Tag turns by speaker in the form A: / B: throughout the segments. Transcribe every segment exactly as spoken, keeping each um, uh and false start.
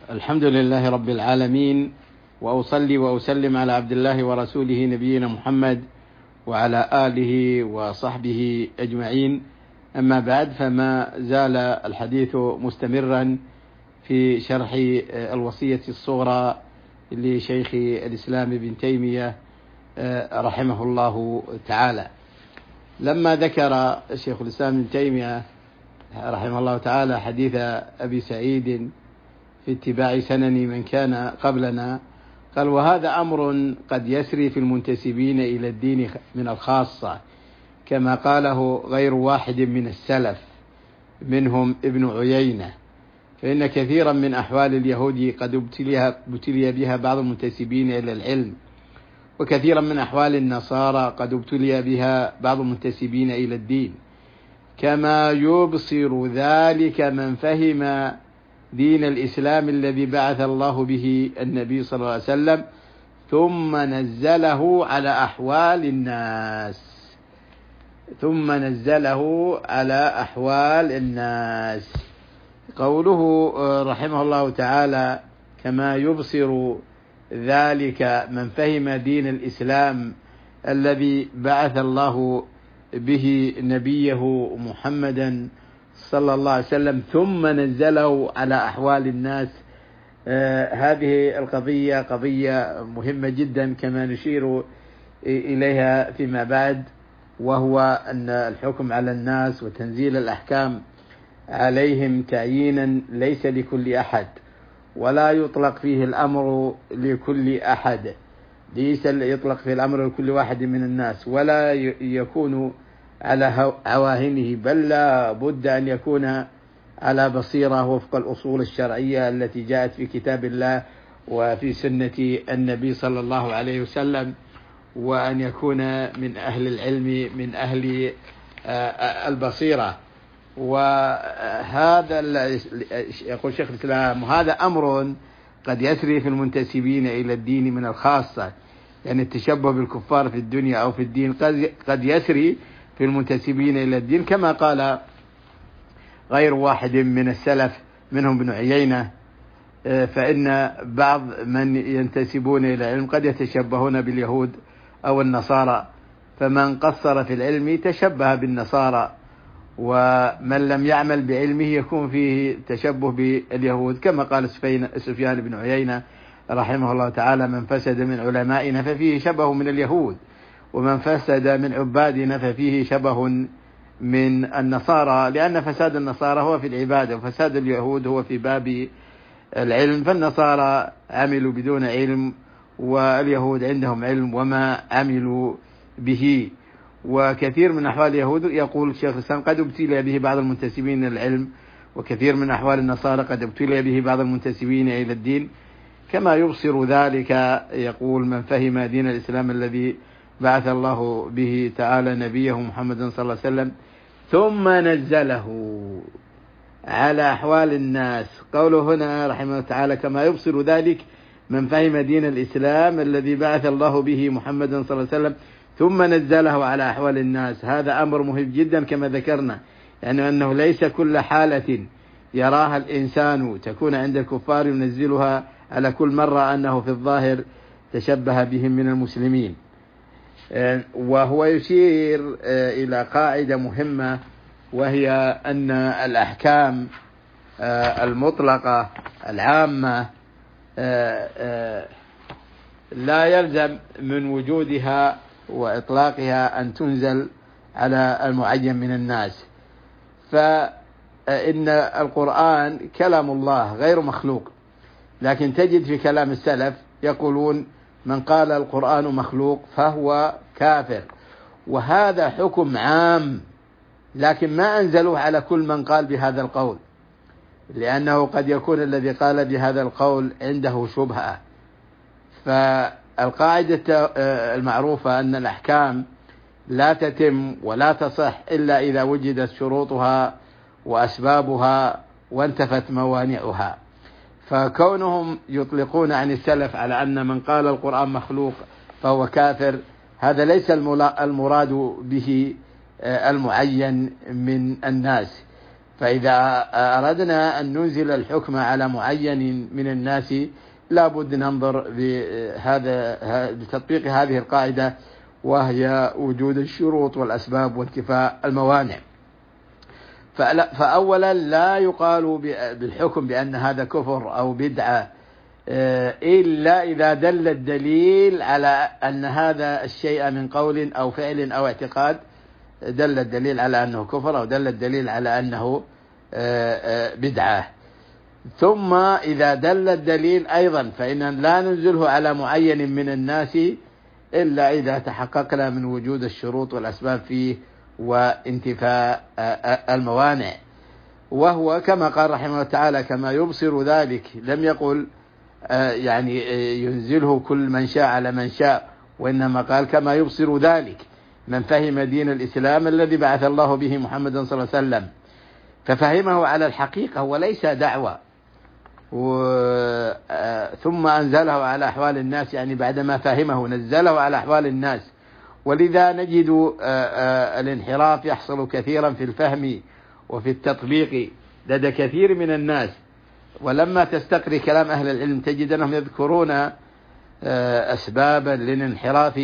A: الحمد لله رب العالمين، وأصلي وأسلم على عبد الله ورسوله نبينا محمد وعلى آله وصحبه أجمعين. أما بعد، فما زال الحديث مستمرا في شرح الوصية الصغرى لشيخ الإسلام ابن تيمية رحمه الله تعالى. لما ذكر شيخ الإسلام ابن تيمية رحمه الله تعالى حديث أبي سعيد في اتباع سنن من كان قبلنا، قال: وهذا أمر قد يسري في المنتسبين إلى الدين من الخاصة، كما قاله غير واحد من السلف منهم ابن عيينة، فإن كثيرا من أحوال اليهود قد ابتلي بها بعض المنتسبين إلى العلم، وكثيرا من أحوال النصارى قد ابتلي بها بعض المنتسبين إلى الدين، كما يبصر ذلك من فهم دين الإسلام الذي بعث الله به النبي صلى الله عليه وسلم ثم نزله على أحوال الناس ثم نزله على أحوال الناس قوله رحمه الله تعالى: كما يبصر ذلك من فهم دين الإسلام الذي بعث الله به نبيه محمدا صلى الله عليه وسلم ثم نزله على أحوال الناس. آه هذه القضية قضية مهمة جدا كما نشير إليها فيما بعد، وهو أن الحكم على الناس وتنزيل الأحكام عليهم تعيينا ليس لكل أحد، ولا يطلق فيه الأمر لكل أحد، ليس يطلق فيه الأمر لكل واحد من الناس، ولا يكون على عواهنه، بل لا بد أن يكون على بصيرة وفق الأصول الشرعية التي جاءت في كتاب الله وفي سنة النبي صلى الله عليه وسلم، وأن يكون من أهل العلم من أهل البصيرة. وهذا يقول شيخ الإسلام: وهذا أمر قد يسري في المنتسبين إلى الدين من الخاصة، يعني التشبه بالكفار في الدنيا أو في الدين قد يسري في المنتسبين إلى الدين، كما قال غير واحد من السلف منهم ابن عيينة، فإن بعض من ينتسبون إلى العلم قد يتشبهون باليهود أو النصارى، فمن قصر في العلم تشبه بالنصارى، ومن لم يعمل بعلمه يكون فيه تشبه باليهود، كما قال سفيان بن عيينة رحمه الله تعالى: من فسد من علمائنا ففيه شبه من اليهود، ومن فسد من عبادنا ففيه شبه من النصارى، لأن فساد النصارى هو في العبادة، وفساد اليهود هو في باب العلم، فالنصارى عملوا بدون علم واليهود عندهم علم وما عملوا به. وكثير من أحوال اليهود يقول الشيخ الإسلام قد ابتلي به بعض المنتسبين إلى العلم، وكثير من أحوال النصارى قد ابتلي به بعض المنتسبين إلى الدين، كما يبصر ذلك يقول من فهم دين الإسلام الذي بعث الله به تعالى نبيه محمد صلى الله عليه وسلم ثم نزله على أحوال الناس. قوله هنا رحمه الله تعالى: كما يبصر ذلك من فهم دين الإسلام الذي بعث الله به محمد صلى الله عليه وسلم ثم نزله على أحوال الناس. هذا أمر مهم جدا كما ذكرنا، يعني أنه ليس كل حالة يراها الإنسان تكون عند الكفار ينزلها على كل مرة أنه في الظاهر تشبه بهم من المسلمين. وهو يشير إلى قاعدة مهمة، وهي أن الأحكام المطلقة العامة لا يلزم من وجودها وإطلاقها أن تنزل على المعين من الناس، فإن القرآن كلام الله غير مخلوق، لكن تجد في كلام السلف يقولون من قال القرآن مخلوق فهو كافر، وهذا حكم عام، لكن ما أنزلوه على كل من قال بهذا القول، لأنه قد يكون الذي قال بهذا القول عنده شبهة. فالقاعدة المعروفة أن الأحكام لا تتم ولا تصح إلا إذا وجدت شروطها وأسبابها وانتفت موانعها، فكونهم يطلقون عن السلف على أن من قال القرآن مخلوق فهو كافر، هذا ليس المراد به المعين من الناس، فإذا أردنا أن ننزل الحكم على معين من الناس لا بد ننظر بهذا بتطبيق هذه القاعدة، وهي وجود الشروط والأسباب وانتفاء الموانع. فأولا لا يقال بالحكم بأن هذا كفر أو بدعة إلا إذا دل الدليل على أن هذا الشيء من قول أو فعل أو اعتقاد، دل الدليل على أنه كفر أو دل الدليل على أنه بدعة. ثم إذا دل الدليل أيضا فإن لا ننزله على معين من الناس إلا إذا تحققنا من وجود الشروط والأسباب فيه وانتفاء الموانع. وهو كما قال رحمه الله تعالى كما يبصر ذلك، لم يقل يعني ينزله كل من شاء على من شاء، وإنما قال كما يبصر ذلك من فهم دين الإسلام الذي بعث الله به محمد صلى الله عليه وسلم، ففهمه على الحقيقة وليس دعوة، ثم أنزله على أحوال الناس، يعني بعدما فهمه نزله على أحوال الناس. ولذا نجد الانحراف يحصل كثيرا في الفهم وفي التطبيق لدى كثير من الناس. ولما تستقري كلام أهل العلم تجد أنهم يذكرون أسبابا للانحراف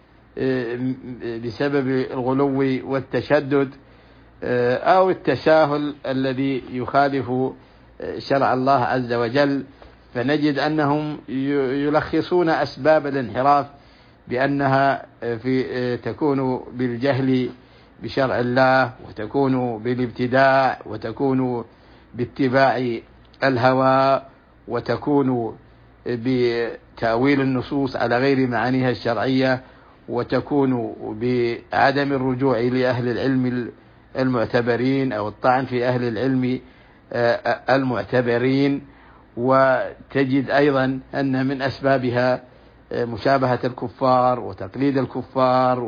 A: بسبب الغلو والتشدد أو التساهل الذي يخالف شرع الله عز وجل، فنجد أنهم يلخصون أسباب الانحراف بأنها في تكون بالجهل بشرع الله، وتكون بالابتداع، وتكون باتباع الهوى، وتكون بتأويل النصوص على غير معانيها الشرعية، وتكون بعدم الرجوع لأهل العلم المعتبرين أو الطعن في أهل العلم المعتبرين. وتجد أيضا أن من أسبابها مشابهة الكفار وتقليد الكفار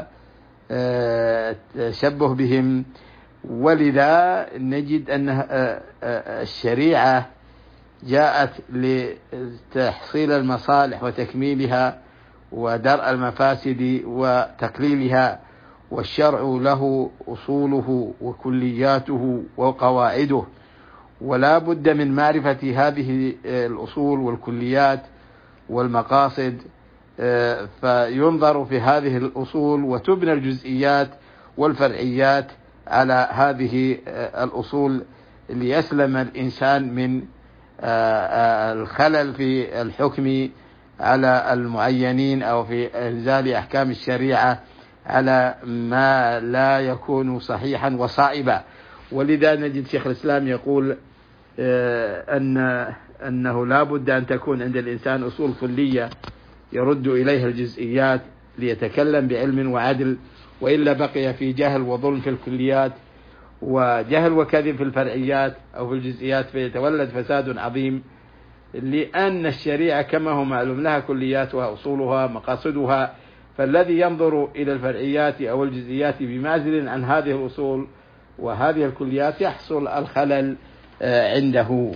A: وتشبه بهم. ولذا نجد أن الشريعة جاءت لتحصيل المصالح وتكميلها ودرء المفاسد وتقليلها، والشرع له أصوله وكلياته وقواعده، ولا بد من معرفة هذه الأصول والكليات والمقاصد، فينظر في هذه الأصول وتبنى الجزئيات والفرعيات على هذه الأصول ليسلم الإنسان من الخلل في الحكم على المعينين أو في إنزال أحكام الشريعة على ما لا يكون صحيحا وصائبا. ولذا نجد شيخ الإسلام يقول أن أنه لا بد أن تكون عند الإنسان أصول كلية يرد إليها الجزئيات ليتكلم بعلم وعدل، وإلا بقي في جهل وظلم في الكليات وجهل وكذب في الفرعيات أو في الجزئيات، فيتولد فساد عظيم. لأن الشريعة كما هو معلوم لها كلياتها أصولها مقاصدها، فالذي ينظر إلى الفرعيات أو الجزئيات بمعزل عن هذه الأصول وهذه الكليات يحصل الخلل عنده.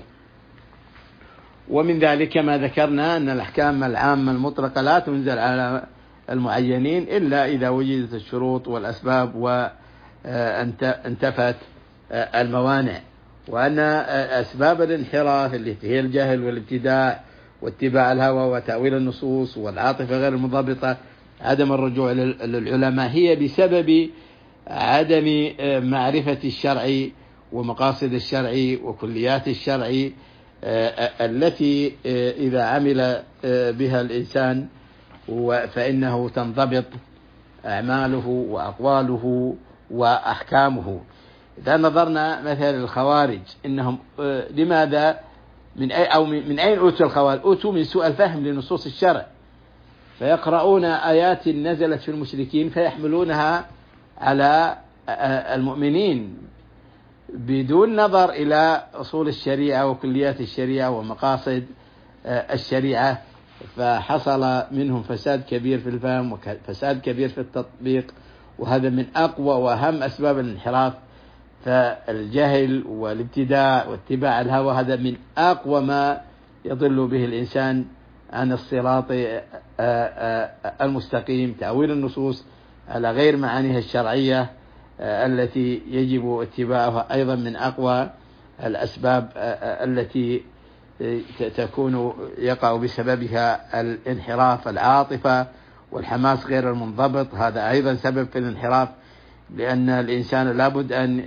A: ومن ذلك ما ذكرنا أن الأحكام العامة المطلقة لا تنزل على المعينين إلا إذا وجدت الشروط والأسباب وانتفت الموانع، وأن أسباب الانحراف اللي هي الجهل والابتداع واتباع الهوى وتأويل النصوص والعاطفة غير المضبطة عدم الرجوع للعلماء هي بسبب عدم معرفة الشرع ومقاصد الشرع وكليات الشرع التي إذا عمل بها الإنسان فإنه تنضبط أعماله وأقواله وأحكامه. إذا نظرنا مثلا الخوارج إنهم لماذا من أي أو من أين أوتوا الخوارج؟ أوتوا من سوء الفهم لنصوص الشرع، فيقرؤون آيات نزلت في المشركين فيحملونها على المؤمنين بدون نظر إلى أصول الشريعة وكليات الشريعة ومقاصد الشريعة، فحصل منهم فساد كبير في الفهم وفساد كبير في التطبيق، وهذا من أقوى وأهم أسباب الانحراف. فالجهل والابتداع واتباع الهوى هذا من أقوى ما يضل به الإنسان عن الصراط المستقيم، تأويل النصوص على غير معانيها الشرعية، التي يجب اتباعها أيضا من أقوى الأسباب التي تكون يقع بسببها الانحراف، العاطفة والحماس غير المنضبط، هذا أيضا سبب في الانحراف، لأن الإنسان لابد أن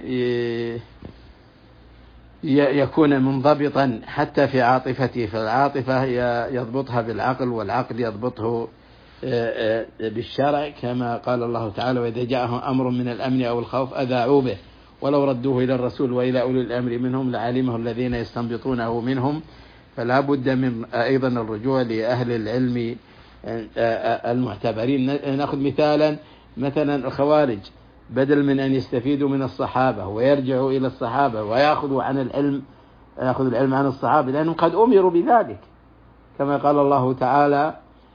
A: يكون منضبطا حتى في عاطفته، فالعاطفة يضبطها بالعقل، والعقل يضبطه بالشرع، كما قال الله تعالى: وإذا جاءهم أمر من الأمن أو الخوف أذاعوا به ولو ردوه إلى الرسول وإلى أولي الأمر منهم لعلمه الذين يستنبطونه منهم. فلا بد من أيضا الرجوع لأهل العلم المعتبرين. نأخذ مثالا مثلا الخوارج، بدل من أن يستفيدوا من الصحابة ويرجعوا إلى الصحابة ويأخذوا عن العلم يأخذوا العلم عن الصحابة، لأنهم قد أمروا بذلك، كما قال الله تعالى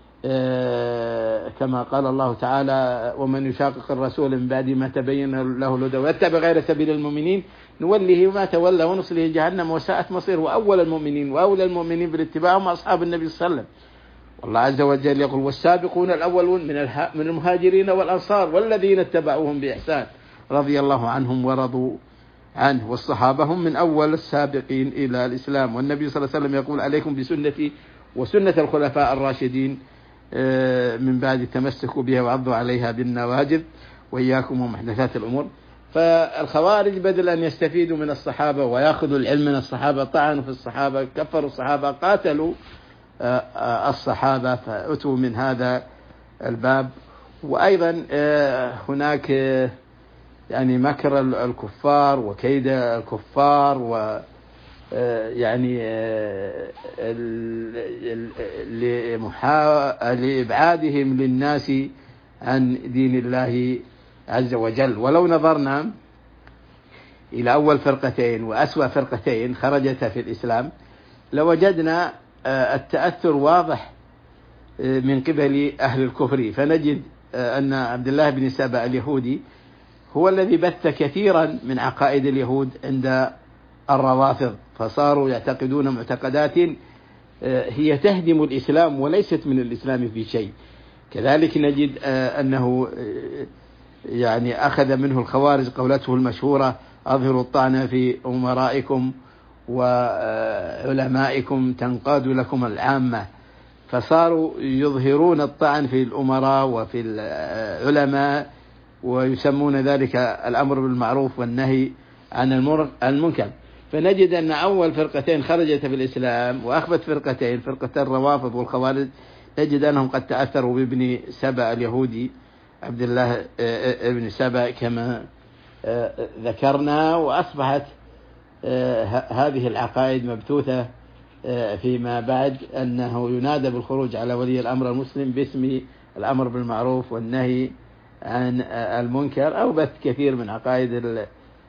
A: كما قال الله تعالى: ومن يشاقق الرسول من بعد ما تبين له الهدى ويتبع غير سبيل المؤمنين نوله ما تولى ونصله جهنم وساءت مصيره. وأول المؤمنين وأولى المؤمنين بالاتباع هم أصحاب النبي صلى الله عليه وسلم. والله عز وجل يقول: والسابقون الأولون من من المهاجرين والأنصار والذين اتبعوهم بإحسان رضي الله عنهم ورضوا عنه. والصحابة هم من أول السابقين إلى الإسلام. والنبي صلى الله عليه وسلم يقول: عليكم بسنتي وسنة الخلفاء الراشدين من بعد تمسكوا بها وعضوا عليها بالنواجذ وإياكم ومحدثات الأمور. فالخوارج بدل أن يستفيدوا من الصحابة ويأخذوا العلم من الصحابة طعنوا في الصحابة، كفروا الصحابة، قاتلوا الصحابة، فأتوا من هذا الباب. وأيضا هناك يعني مكر الكفار وكيد الكفار، و يعني لإبعادهم للناس عن دين الله عز وجل. ولو نظرنا إلى أول فرقتين وأسوأ فرقتين خرجتا في الإسلام لوجدنا التأثر واضح من قبل أهل الكفر، فنجد أن عبد الله بن سبأ اليهودي هو الذي بث كثيرا من عقائد اليهود عند الروافض، فصاروا يعتقدون معتقدات هي تهدم الإسلام وليست من الإسلام في شيء. كذلك نجد أنه يعني أخذ منه الخوارج قولته المشهورة: أظهروا الطعن في أمرائكم وعلمائكم تنقاد لكم العامة. فصاروا يظهرون الطعن في الأمراء وفي العلماء ويسمون ذلك الأمر بالمعروف والنهي عن المنكر. فنجد أن أول فرقتين خرجت في الإسلام وأخبت فرقتين، فرقة الروافض والخوارج، نجد أنهم قد تأثروا بابن سبأ اليهودي عبد الله ابن سبأ كما ذكرنا، وأصبحت هذه العقائد مبثوثة فيما بعد، أنه ينادى بالخروج على ولي الأمر المسلم باسم الأمر بالمعروف والنهي عن المنكر، أو بث كثير من عقائد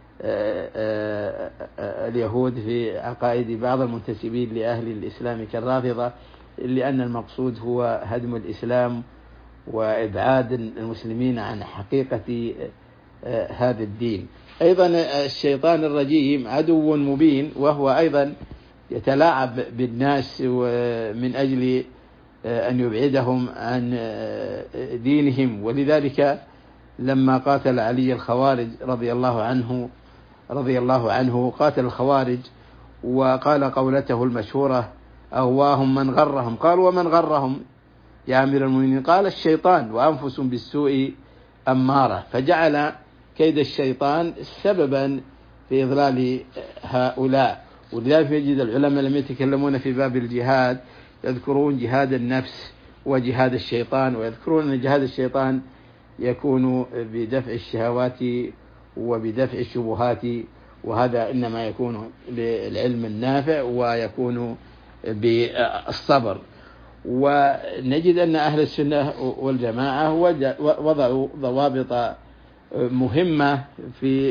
A: اليهود في عقائد بعض المنتسبين لأهل الإسلام كالرافضة، لأن المقصود هو هدم الإسلام وإبعاد المسلمين عن حقيقة هذا الدين. أيضا الشيطان الرجيم عدو مبين، وهو أيضا يتلاعب بالناس من أجل أن يبعدهم عن دينهم. ولذلك لما قاتل علي الخوارج رضي الله عنه رضي الله عنه قاتل الخوارج وقال قولته المشهورة: أغواهم من غرهم. قالوا: ومن غرهم يا أمير المؤمنين؟ قال: الشيطان، وأنفس بالسوء أمارة. فجعل كيد الشيطان سببا في إضلال هؤلاء. ولذلك يجد العلماء لم يتكلمون في باب الجهاد يذكرون جهاد النفس وجهاد الشيطان، ويذكرون أن جهاد الشيطان يكون بدفع الشهوات وبدفع الشبهات، وهذا إنما يكون بالعلم النافع ويكون بالصبر. ونجد أن أهل السنة والجماعة وضعوا ضوابط مهمة في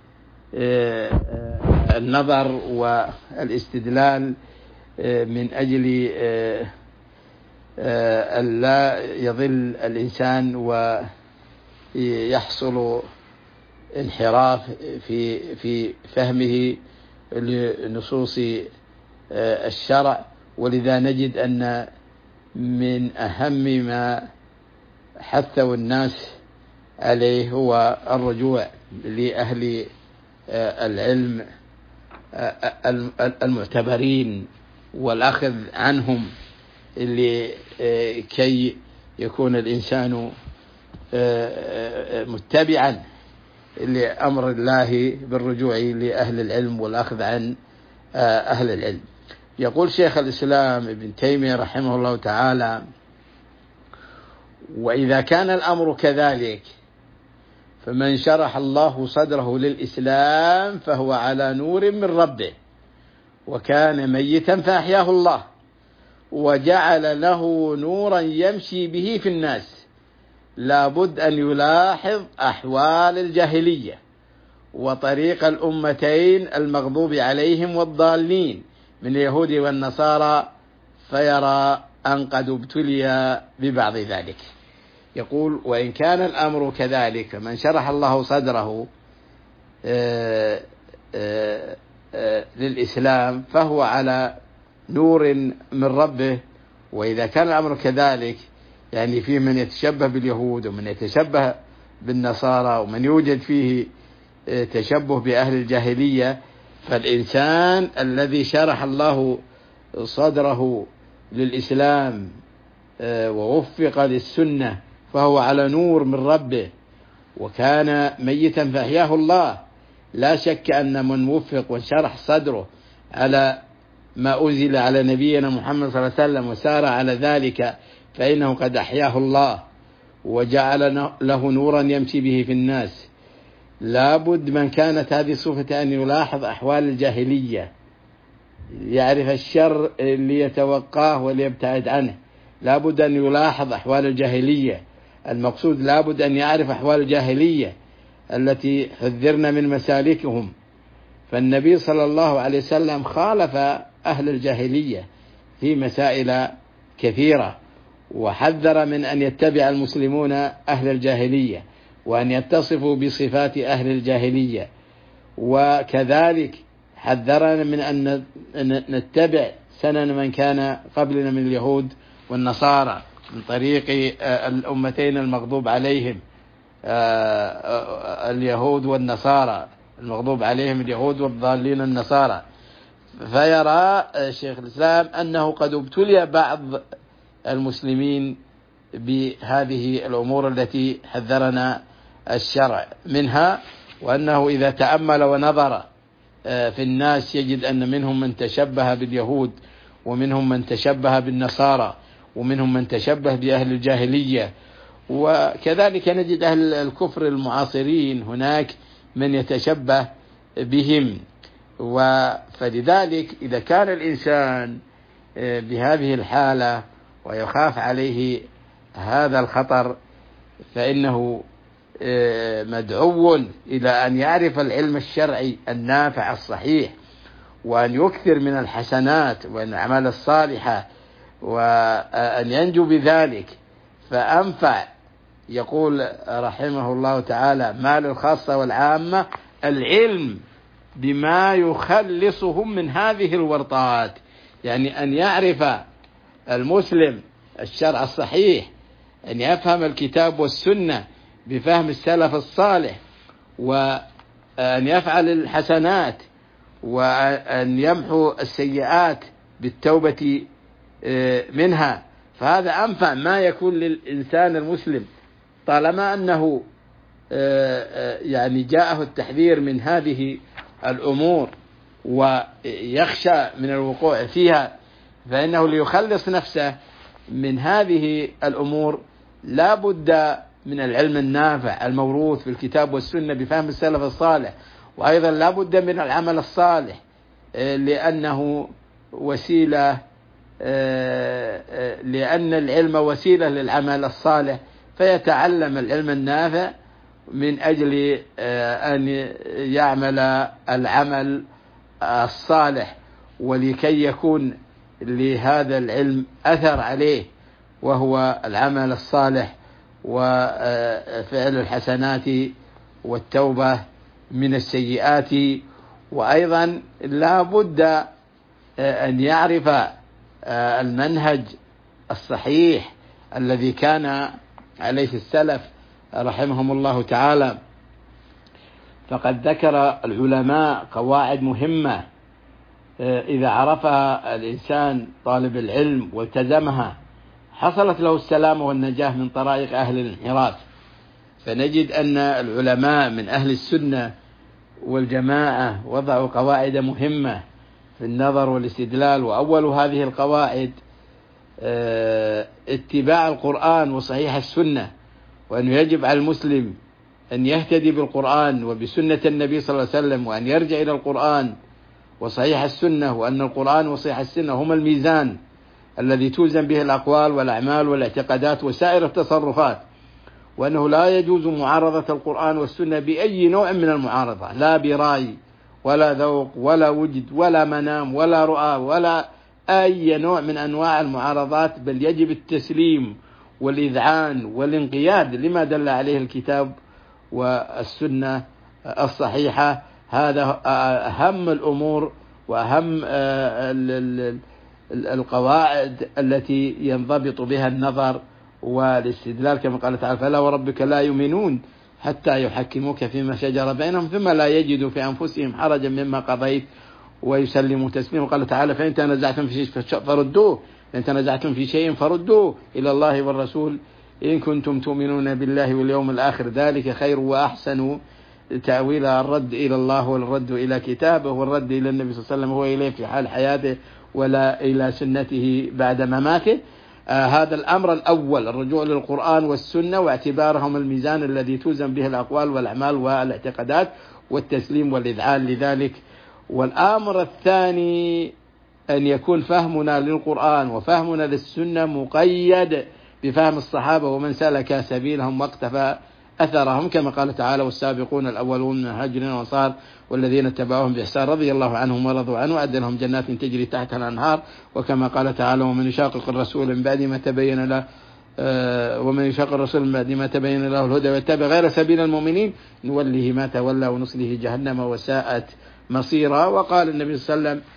A: النظر والاستدلال من أجل أن لا يضل الإنسان ويحصل انحراف في في فهمه لنصوص الشرع. ولذا نجد أن من أهم ما حثوا الناس عليه هو الرجوع لأهل العلم المعتبرين والأخذ عنهم لكي يكون الإنسان متبعا لأمر الله بالرجوع لأهل العلم والأخذ عن أهل العلم. يقول شيخ الإسلام ابن تيمية رحمه الله تعالى: وإذا كان الأمر كذلك فمن شرح الله صدره للإسلام فهو على نور من ربه، وكان ميتا فأحياه الله وجعل له نورا يمشي به في الناس، لابد أن يلاحظ أحوال الجاهلية وطريق الأمتين المغضوب عليهم والضالين من اليهود والنصارى، فيرى أن قد ابتلي ببعض ذلك. يقول: وإن كان الأمر كذلك فمن شرح الله صدره آآ آآ آآ للإسلام فهو على نور من ربه. وإذا كان الأمر كذلك يعني فيه من يتشبه باليهود ومن يتشبه بالنصارى ومن يوجد فيه تشبه بأهل الجاهلية، فالإنسان الذي شرح الله صدره للإسلام ووفق للسنة فهو على نور من ربه، وكان ميتا فأحياه الله. لا شك أن من وفق وانشرح صدره على ما أنزل على نبينا محمد صلى الله عليه وسلم وسار على ذلك فإنه قد أحياه الله وجعل له نورا يمشي به في الناس. لابد من كانت هذه الصفة أن يلاحظ أحوال الجاهلية، يعرف الشر اللي يتوقاه وليبتعد عنه. لابد أن يلاحظ أحوال الجاهلية، المقصود لابد أن يعرف أحوال الجاهلية التي حذرنا من مسالكهم. فالنبي صلى الله عليه وسلم خالف أهل الجاهلية في مسائل كثيرة، وحذر من أن يتبع المسلمون أهل الجاهلية وأن يتصفوا بصفات أهل الجاهلية، وكذلك حذرنا من أن نتبع سنن من كان قبلنا من اليهود والنصارى من طريق الأمتين المغضوب عليهم، اليهود والنصارى المغضوب عليهم اليهود والضالين النصارى. فيرى شيخ الإسلام أنه قد ابتلي بعض المسلمين بهذه الأمور التي حذرنا الشرع منها، وأنه إذا تأمل ونظر في الناس يجد أن منهم من تشبه باليهود ومنهم من تشبه بالنصارى ومنهم من تشبه بأهل الجاهلية، وكذلك نجد أهل الكفر المعاصرين هناك من يتشبه بهم. فلذلك إذا كان الإنسان بهذه الحالة ويخاف عليه هذا الخطر فإنه مدعو إلى أن يعرف العلم الشرعي النافع الصحيح، وأن يكثر من الحسنات والأعمال الصالحة، وأن ينجو بذلك. فأنفع، يقول رحمه الله تعالى: ما للخاصة والعامة العلم بما يخلصهم من هذه الورطات. يعني أن يعرف المسلم الشرع الصحيح، أن يفهم الكتاب والسنة بفهم السلف الصالح، وأن يفعل الحسنات، وأن يمحو السيئات بالتوبة منها. فهذا أنفع ما يكون للإنسان المسلم طالما أنه يعني جاءه التحذير من هذه الأمور ويخشى من الوقوع فيها، فإنه ليخلص نفسه من هذه الأمور لا بد من العلم النافع الموروث في الكتاب والسنة بفهم السلف الصالح، وأيضا لا بد من العمل الصالح لأنه وسيلة لأن العلم وسيلة للعمل الصالح، فيتعلم العلم النافع من أجل أن يعمل العمل الصالح، ولكي يكون لهذا العلم أثر عليه وهو العمل الصالح وفعل الحسنات والتوبة من السيئات. وأيضا لا بد أن يعرف المنهج الصحيح الذي كان عليه السلف رحمهم الله تعالى، فقد ذكر العلماء قواعد مهمة إذا عرفها الإنسان طالب العلم والتزمها حصلت له السلامة والنجاة من طرائق أهل الانحراف. فنجد أن العلماء من أهل السنة والجماعة وضعوا قواعد مهمة في النظر والاستدلال، وأول هذه القواعد اتباع القرآن وصحيح السنة، وأنه يجب على المسلم أن يهتدي بالقرآن وبسنة النبي صلى الله عليه وسلم، وأن يرجع إلى القرآن وصحيح السنة، وأن القرآن وصحيح السنة هما الميزان الذي توزن به الأقوال والأعمال والاعتقادات وسائر التصرفات، وأنه لا يجوز معارضة القرآن والسنة بأي نوع من المعارضة، لا برأي ولا ذوق ولا وجد ولا منام ولا رؤى ولا أي نوع من أنواع المعارضات، بل يجب التسليم والإذعان والانقياد لما دل عليه الكتاب والسنة الصحيحة. هذا أهم الأمور وأهم القواعد التي ينضبط بها النظر والاستدلال، كما قال تعالى: فلا وربك لا يؤمنون حتى يحكموك فيما شجر بينهم ثم لا يجدوا في أنفسهم حرجا مما قضيت ويسلموا تسليما. قال تعالى: فإن تنازعتم في شيء فردوه فإن تنازعتم في شيء فردوه إلى الله والرسول إن كنتم تؤمنون بالله واليوم الآخر ذلك خير وأحسن تأويلا. الرد إلى الله والرد إلى كتابه والرد إلى النبي صلى الله عليه وسلم هو إليه في حال حياته ولا إلى سنته بعد مماته. آه هذا الأمر الأول، الرجوع للقرآن والسنة واعتبارهم الميزان الذي توزن به الأقوال والأعمال والاعتقادات والتسليم والإذعان لذلك. والأمر الثاني أن يكون فهمنا للقرآن وفهمنا للسنة مقيد بفهم الصحابة ومن سلك سبيلهم واقتفى أثرهم، كما قال تعالى: والسابقون الأولون من المهاجرين والأنصار والذين اتبعوهم بإحسان رضي الله عنهم ورضوا عنه وأعد لهم جنات تجري تحتها الأنهار، وكما قال تعالى: ومن يشاقق الرسول من بعد ما تبين له آه ومن يشاقق الرسول من بعد ما تبين له الهدى ويتبع غير سبيل المؤمنين نوله ما تولى ونصله جهنم وساءت مصيرا. وقال النبي صلى الله عليه وسلم: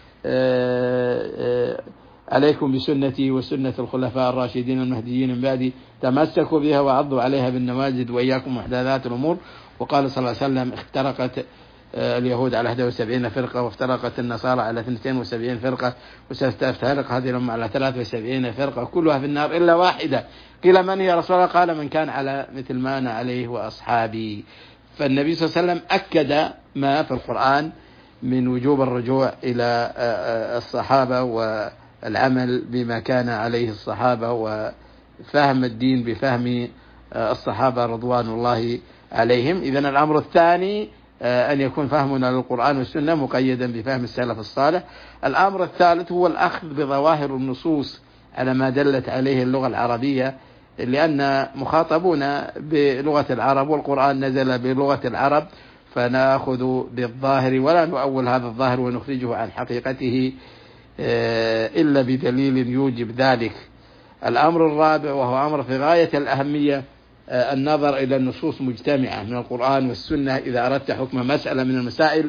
A: آه آه عليكم بسنتي وسنة الخلفاء الراشدين المهديين من بعدي تمسكوا بها وعضوا عليها بالنواجذ وإياكم محدثات الأمور. وقال صلى الله عليه وسلم: افترقت اليهود على إحدى وسبعين فرقة وافترقت النصارى على اثنتين وسبعين فرقة وستفترق هذه الأمة على ثلاث وسبعين فرقة كلها في النار إلا واحدة. قيل: من يا رسول الله؟ قال: من كان على مثل ما أنا عليه وأصحابي. فالنبي صلى الله عليه وسلم أكد ما في القرآن من وجوب الرجوع إلى الصحابة والعمل بما كان عليه الصحابة وفهم الدين بفهم الصحابة رضوان الله عليهم. إذن الأمر الثاني أن يكون فهمنا للقرآن والسنة مقيدا بفهم السلف الصالح. الأمر الثالث هو الأخذ بظواهر النصوص على ما دلت عليه اللغة العربية، لأن مخاطبون بلغة العرب والقرآن نزل بلغة العرب، فنأخذ بالظاهر ولا نؤول هذا الظاهر ونخرجه عن حقيقته إلا بدليل يوجب ذلك. الأمر الرابع وهو أمر في غاية الأهمية النظر إلى النصوص مجتمعة من القرآن والسنة. إذا أردت حكم مسألة من المسائل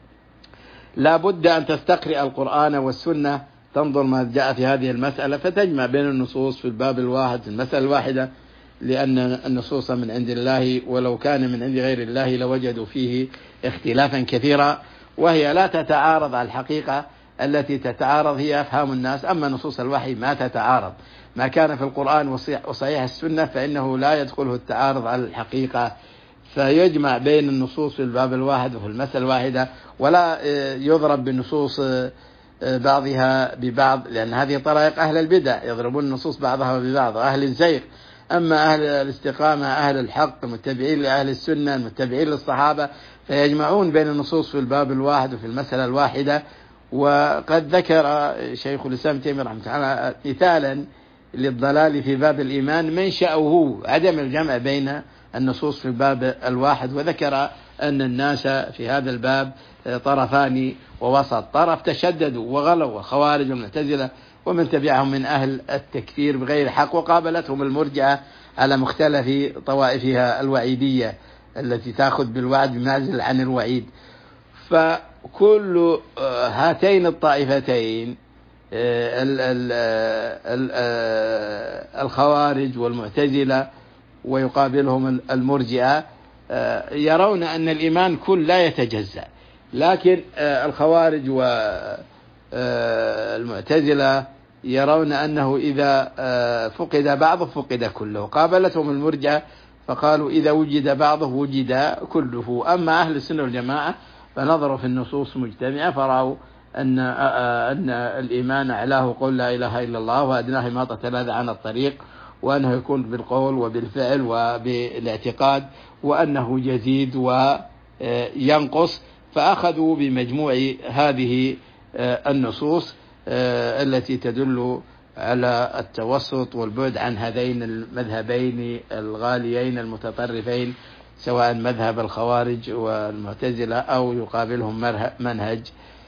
A: لا بد أن تستقرئ القرآن والسنة، تنظر ما جاء في هذه المسألة فتجمع بين النصوص في الباب الواحد في المسألة الواحدة، لأن النصوص من عند الله ولو كان من عند غير الله لوجدوا فيه اختلافا كثيرا، وهي لا تتعارض على الحقيقة. التي تتعارض هي أفهام الناس، أما نصوص الوحي ما تتعارض. ما كان في القرآن وصحيح السنة فإنه لا يدخله التعارض على الحقيقة، فيجمع بين النصوص في الباب الواحد وفي المسألة الواحدة، ولا يضرب بالنصوص بعضها ببعض، لأن هذه طرائق أهل البدع، يضربون النصوص بعضها ببعض أهل الزيغ. أما أهل الاستقامة أهل الحق المتبعين لأهل السنة المتبعين للصحابة فيجمعون بين النصوص في الباب الواحد وفي المسألة الواحدة. وقد ذكر شيخ الإسلام تيمية رحمه الله تعالى مثالا للضلال في باب الإيمان منشأه عدم الجمع بين النصوص في الباب الواحد، وذكر أن الناس في هذا الباب طرفان ووسط، طرف تشددوا وغلوا خوارج المعتزلة ومن تبعهم من أهل التكفير بغير حق، وقابلتهم المرجعة على مختلف طوائفها الوعيدية التي تأخذ بالوعد بمعزل عن الوعيد. فكل هاتين الطائفتين الخوارج والمعتزلة ويقابلهم المرجئة يرون أن الإيمان كل لا يتجزأ، لكن الخوارج والمعتزلة يرون أنه إذا فقد بعضه فقد كله. قابلتهم المرجئة فقالوا إذا وجد بعضه وجد كله. أما أهل السنة والجماعة فنظروا في النصوص مجتمعة فرأوا أن أن الإيمان أعلاه قول لا إله إلا الله وأدناه إماطة الأذى عن الطريق، وأنه يكون بالقول وبالفعل وبالاعتقاد، وأنه يزيد وينقص. فأخذوا بمجموع هذه النصوص التي تدل على التوسط والبعد عن هذين المذهبين الغاليين المتطرفين، سواء مذهب الخوارج والمعتزلة أو يقابلهم منهج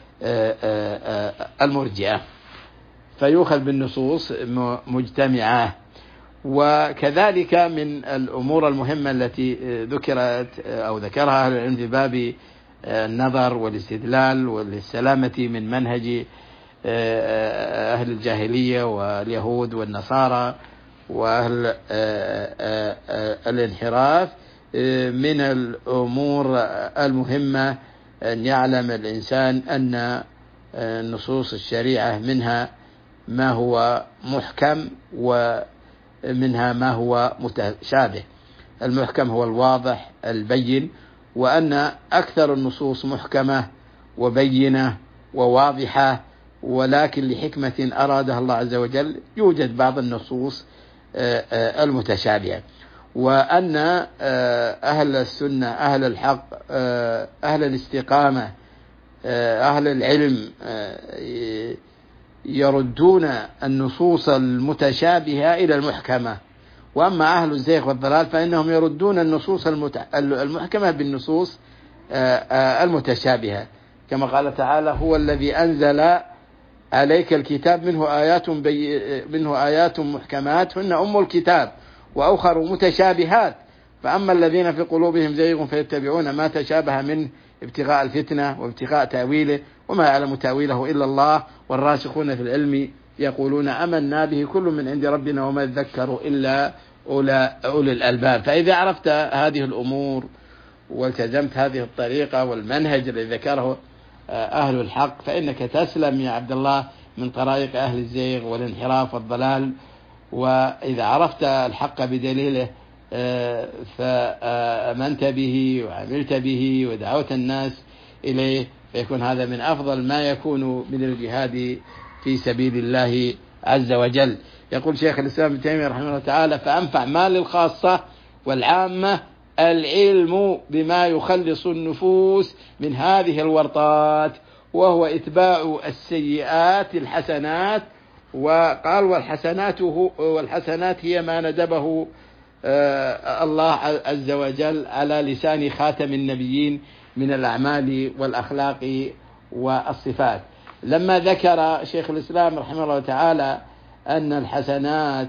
A: المرجئة، فيؤخذ بالنصوص مجتمعة. وكذلك من الأمور المهمة التي ذكرت أو ذكرها أهل العلم في باب النظر والاستدلال والسلامة من منهج أهل الجاهلية واليهود والنصارى وأهل الانحراف، من الأمور المهمة أن يعلم الإنسان أن نصوص الشريعة منها ما هو محكم ومنها ما هو متشابه. المحكم هو الواضح البين، وأن أكثر النصوص محكمة وبينة وواضحة، ولكن لحكمة أرادها الله عز وجل يوجد بعض النصوص المتشابهة. وأن أهل السنة أهل الحق أهل الاستقامة أهل العلم يردون النصوص المتشابهة إلى المحكمة، وأما أهل الزيغ والضلال فإنهم يردون النصوص المحكمة بالنصوص المتشابهة، كما قال تعالى هو الذي أنزل عليك الكتاب منه آيات بي منه آيات محكمات هن أم الكتاب وأخر متشابهات، فأما الذين في قلوبهم زيغ فيتبعون ما تشابه منه ابتغاء الفتنة وابتغاء تأويله وما يعلم تأويله إلا الله والراسخون في العلم يقولون آمنا به كل من عند ربنا وما يذكر إلا أولي الألباب. فإذا عرفت هذه الأمور والتزمت هذه الطريقة والمنهج الذي ذكره أهل الحق فإنك تسلم يا عبد الله من طرائق أهل الزيغ والانحراف والضلال. وإذا عرفت الحق بدليله فأمنت به وعملت به ودعوت الناس إليه، فيكون هذا من أفضل ما يكون من الجهاد في سبيل الله عز وجل. يقول شيخ الإسلام ابن تيمية رحمه الله تعالى فأنفع ما للخاصة والعامة العلم بما يخلص النفوس من هذه الورطات، وهو إتباع السيئات الحسنات. وقال والحسنات, والحسنات هي ما ندبه الله عز وجل على لسان خاتم النبيين من الأعمال والأخلاق والصفات. لما ذكر شيخ الإسلام رحمه الله تعالى أن الحسنات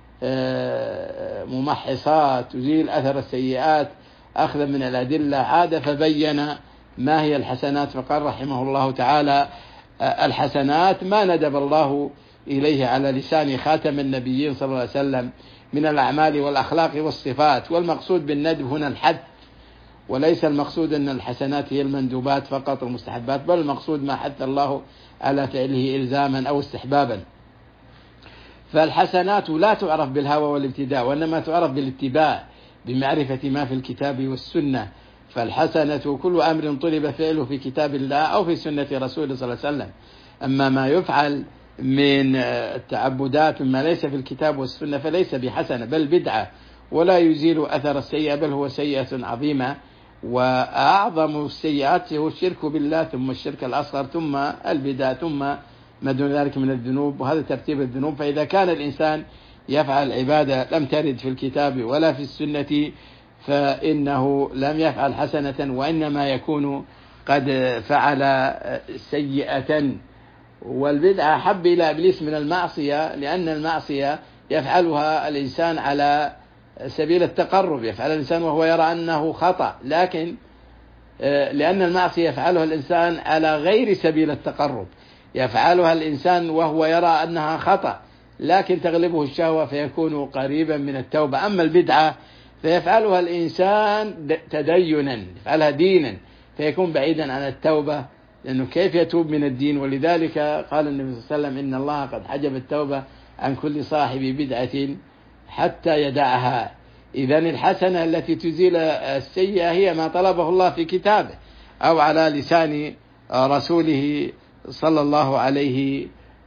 A: ممحصات تزيل أثر السيئات أخذا من الأدلة، عاد فبين ما هي الحسنات فقال رحمه الله تعالى الحسنات ما ندب الله إليه على لسان خاتم النبيين صلى الله عليه وسلم من الأعمال والأخلاق والصفات. والمقصود بالندب هنا الحث، وليس المقصود أن الحسنات هي المندوبات فقط المستحبات، بل المقصود ما حث الله على فعله إلزاما أو استحبابا. فالحسنات لا تعرف بالهوى والابتداء، وإنما تعرف بالاتباع بمعرفة ما في الكتاب والسنة. فالحسنة كل أمر طلب فعله في كتاب الله أو في سنة رسوله صلى الله عليه وسلم. أما ما يفعل من التعبدات مما ليس في الكتاب والسنة فليس بحسنة بل بدعة، ولا يزيل أثر السيئة بل هو سيئة عظيمة. وأعظم السيئات هو الشرك بالله، ثم الشرك الأصغر، ثم البدع، ثم ما دون ذلك من الذنوب، وهذا ترتيب الذنوب. فإذا كان الإنسان يفعل عبادة لم ترد في الكتاب ولا في السنة فإنه لم يفعل حسنة، وإنما يكون قد فعل سيئة. والبدعة حب إلى إبليس من المعصية، لأن المعصية يفعلها الإنسان على سبيل التقرب، يفعل الإنسان وهو يرى أنه خطأ، لكن لأن المعصية يفعلها الإنسان على غير سبيل التقرب، يفعلها الإنسان وهو يرى أنها خطأ، لكن تغلبه الشهوة فيكون قريبا من التوبة. أما البدعة فيفعلها الإنسان تدينا، يفعلها دينا، فيكون بعيدا عن التوبة، لأنه كيف يتوب من الدين؟ ولذلك قال النبي صلى الله عليه وسلم إن الله قد حجب التوبة عن كل صاحب بدعة حتى يدعها. إذن الحسنة التي تزيل السيئة هي ما طلبه الله في كتابه أو على لسان رسوله صلى الله عليه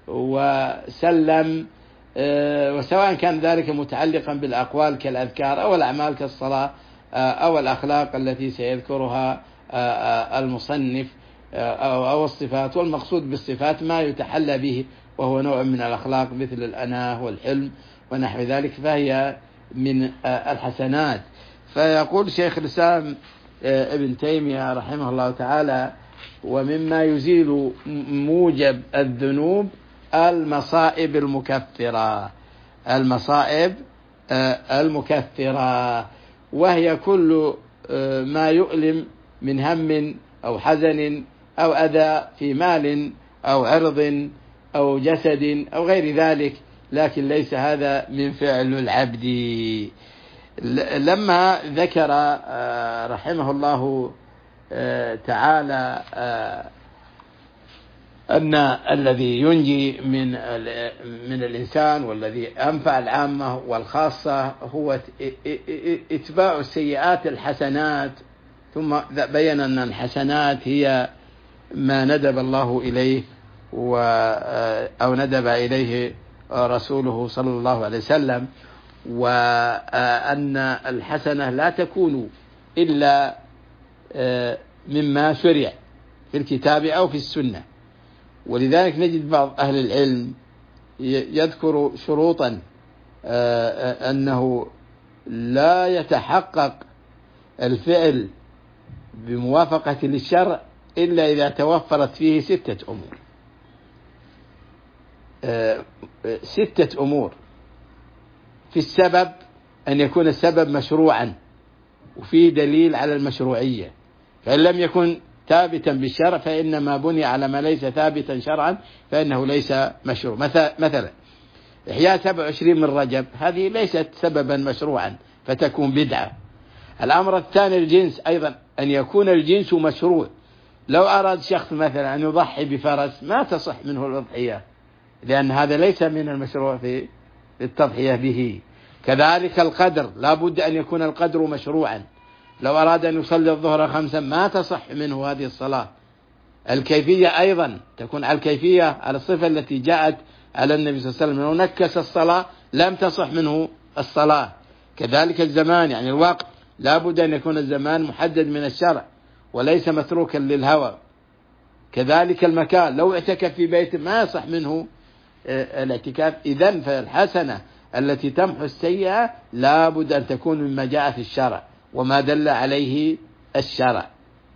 A: وسلم، وسواء كان ذلك متعلقا بالأقوال كالأذكار أو الأعمال كالصلاة أو الأخلاق التي سيذكرها المصنف أو الصفات. والمقصود بالصفات ما يتحلى به وهو نوع من الأخلاق مثل الأناة والحلم ونحو ذلك، فهي من الحسنات. فيقول شيخ الإسلام ابن تيمية رحمه الله تعالى: ومما يزيل موجب الذنوب المصائب المكفرة، المصائب المكفرة، وهي كل ما يؤلم من هم أو حزن أو أذى في مال أو عرض أو جسد أو غير ذلك، لكن ليس هذا من فعل العبد. لما ذكر رحمه الله تعالى أن الذي ينجي من من الإنسان والذي أنفع العامة والخاصة هو اتباع السيئات الحسنات، ثم بين أن الحسنات هي ما ندب الله إليه أو ندب إليه رسوله صلى الله عليه وسلم، وأن الحسنة لا تكون إلا مما شرع في الكتاب أو في السنة. ولذلك نجد بعض أهل العلم يذكر شروطا أنه لا يتحقق الفعل بموافقة للشرع إلا إذا توفرت فيه ستة أمور. ستة أمور: في السبب أن يكون السبب مشروعا وفيه دليل على المشروعية، فإن لم يكن ثابتا بالشرع فإن ما بني على ما ليس ثابتا شرعا فإنه ليس مشروع. مثلا إحياء سبع وعشرين من رجب، هذه ليست سببا مشروعا فتكون بدعة. الأمر الثاني الجنس، أيضا أن يكون الجنس مشروع. لو أراد شخص مثلا أن يضحي بفرس ما تصح منه الأضحية، لأن هذا ليس من المشروع في التضحية به. كذلك القدر، لا بد أن يكون القدر مشروعا. لو أراد أن يصلي الظهر خمسا ما تصح منه هذه الصلاة. الكيفية أيضا تكون على الكيفية، على الصفة التي جاءت على النبي صلى الله عليه وسلم. لو نكس الصلاة لم تصح منه الصلاة. كذلك الزمان، يعني الوقت، لا بد أن يكون الزمان محدد من الشرع وليس متروكا للهوى. كذلك المكان، لو اعتكف في بيت ما يصح منه الاعتكاف. إذن فالحسنة التي تمحو السيئة لا بد أن تكون مما جاء في الشرع وما دل عليه الشرع.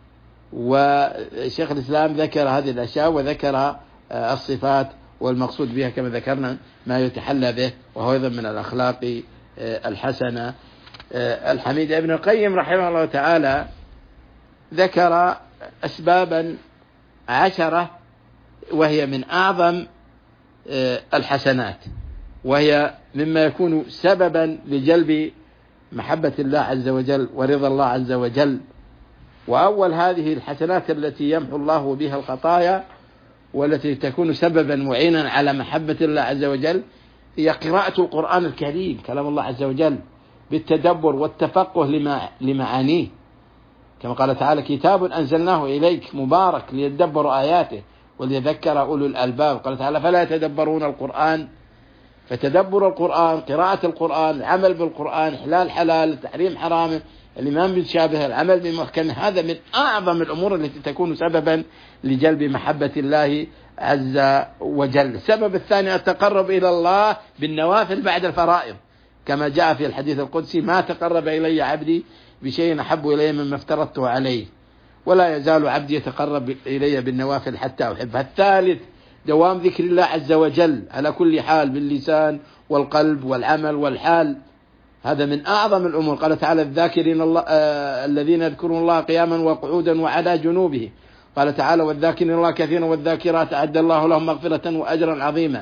A: وشيخ الإسلام ذكر هذه الأشياء وذكر الصفات، والمقصود بها كما ذكرنا ما يتحلى به، وهو أيضا من الأخلاق الحسنة الحميدة. ابن القيم رحمه الله تعالى ذكر أسبابا عشرة وهي من أعظم الحسنات، وهي مما يكون سببا لجلب محبة الله عز وجل ورضا الله عز وجل. وأول هذه الحسنات التي يمحو الله بها الخطايا والتي تكون سببا معينا على محبة الله عز وجل هي قراءة القرآن الكريم، كلام الله عز وجل، بالتدبر والتفقه لمعانيه، كما قال تعالى: كتاب أنزلناه إليك مبارك ليدبروا آياته وليذكر أولو الألباب. قال تعالى: فلا يتدبرون القرآن. فتدبر القرآن، قراءة القرآن، العمل بالقرآن، إحلال حلال، تحريم حرام، الإيمان بالشابه، العمل بمحكم، هذا من أعظم الأمور التي تكون سببا لجلب محبة الله عز وجل. السبب الثاني التقرب إلى الله بالنوافل بعد الفرائض، كما جاء في الحديث القدسي: ما تقرب إلي عبدي بشيء أحب إلي مما افترضته عليه، ولا يزال عبدي يتقرب إلي بالنوافل حتى أحبه. الثالث دوام ذكر الله عز وجل على كل حال باللسان والقلب والعمل والحال، هذا من أعظم الأمور. قال تعالى: الذاكرين الله آه الذين يذكرون الله قياما وقعودا وعلى جنوبه. قال تعالى: والذاكرين الله كثيرا والذاكرات أعد الله لهم مغفرة وأجرا عظيما.